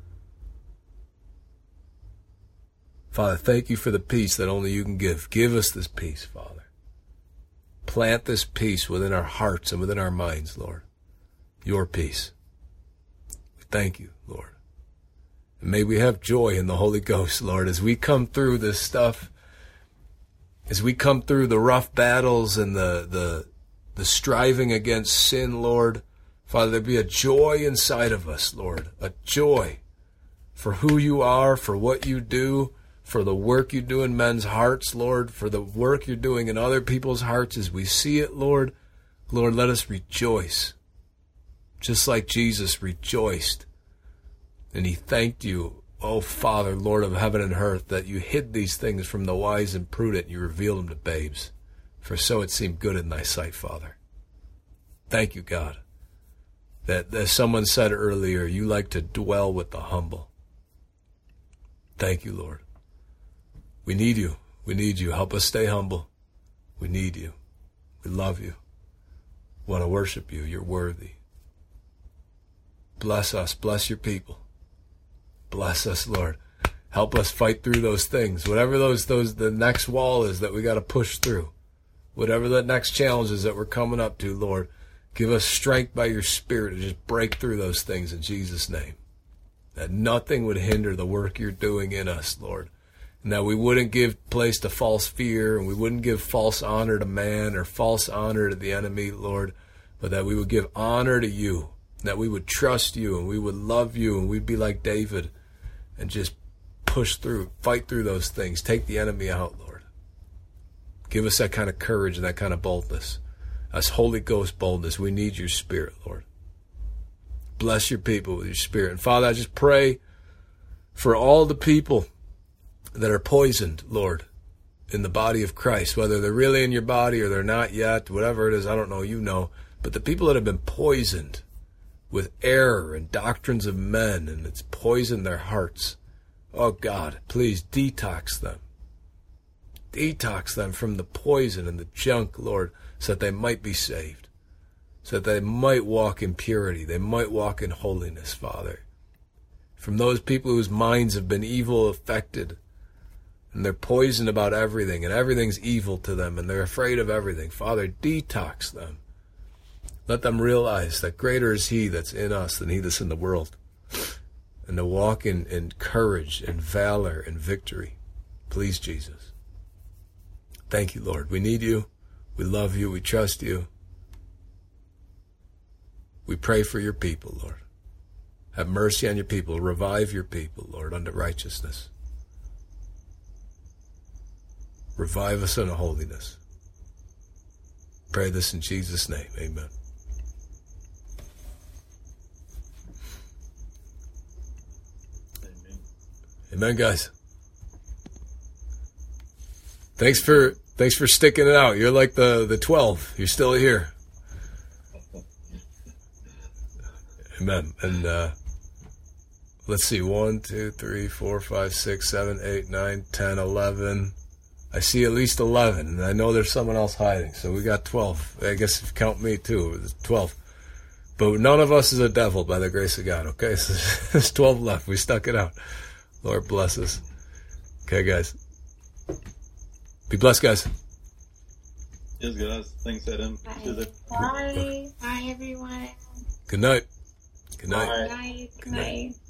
S1: Father, thank you for the peace that only you can give. Give us this peace, Father. Plant this peace within our hearts and within our minds, Lord. Your peace. We thank you, Lord. And may we have joy in the Holy Ghost, Lord, as we come through this stuff, as we come through the rough battles and the the, the striving against sin, Lord. Father, there be a joy inside of us, Lord, a joy for who you are, for what you do, for the work you do in men's hearts, Lord, for the work you're doing in other people's hearts as we see it, Lord. Lord, let us rejoice, just like Jesus rejoiced. And he thanked you, oh Father, Lord of heaven and earth, that you hid these things from the wise and prudent, and you revealed them to babes. For so it seemed good in thy sight, Father. Thank you, God, that as someone said earlier, you like to dwell with the humble. Thank you, Lord. We need you. We need you. Help us stay humble. We need you. We love you. We want to worship you. You're worthy. Bless us. Bless your people. Bless us, Lord. Help us fight through those things. Whatever those those the next wall is that we got to push through. Whatever the next challenge is that we're coming up to, Lord, give us strength by your Spirit to just break through those things in Jesus' name. That nothing would hinder the work you're doing in us, Lord. And that we wouldn't give place to false fear, and we wouldn't give false honor to man or false honor to the enemy, Lord, but that we would give honor to you, that we would trust you, and we would love you, and we'd be like David and just push through, fight through those things, take the enemy out, Lord. Give us that kind of courage and that kind of boldness. That's Holy Ghost boldness. We need your Spirit, Lord. Bless your people with your Spirit. And Father, I just pray for all the people that are poisoned, Lord, in the body of Christ, whether they're really in your body or they're not yet, whatever it is, I don't know, you know, but the people that have been poisoned with error and doctrines of men, and it's poisoned their hearts, oh God, please detox them. Detox them from the poison and the junk, Lord, so that they might be saved, so that they might walk in purity, they might walk in holiness, Father. From those people whose minds have been evil affected, and they're poisoned about everything, and everything's evil to them, and they're afraid of everything. Father, detox them. Let them realize that greater is he that's in us than he that's in the world. And to walk in, in courage and valor and victory. Please, Jesus. Thank you, Lord. We need you. We love you. We trust you. We pray for your people, Lord. Have mercy on your people. Revive your people, Lord, unto righteousness. Revive us unto holiness. Pray this in Jesus' name. Amen.
S3: Amen.
S1: Amen, guys. Thanks for thanks for sticking it out. You're like the, the twelve. You're still here. Amen. And uh, let's see. One, two, three, four, five, six, seven, eight, nine, ten, eleven. I see at least eleven, and I know there's someone else hiding. So we got twelve. I guess if you count me too, it's twelve. But none of us is a devil by the grace of God, okay? So there's twelve left. We stuck it out. Lord bless us. Okay, guys. Be blessed, guys.
S3: Yes, guys. Thanks, Adam.
S7: Bye. Bye. Bye, everyone.
S1: Good night. Good night.
S6: Bye.
S7: Good night. Good night.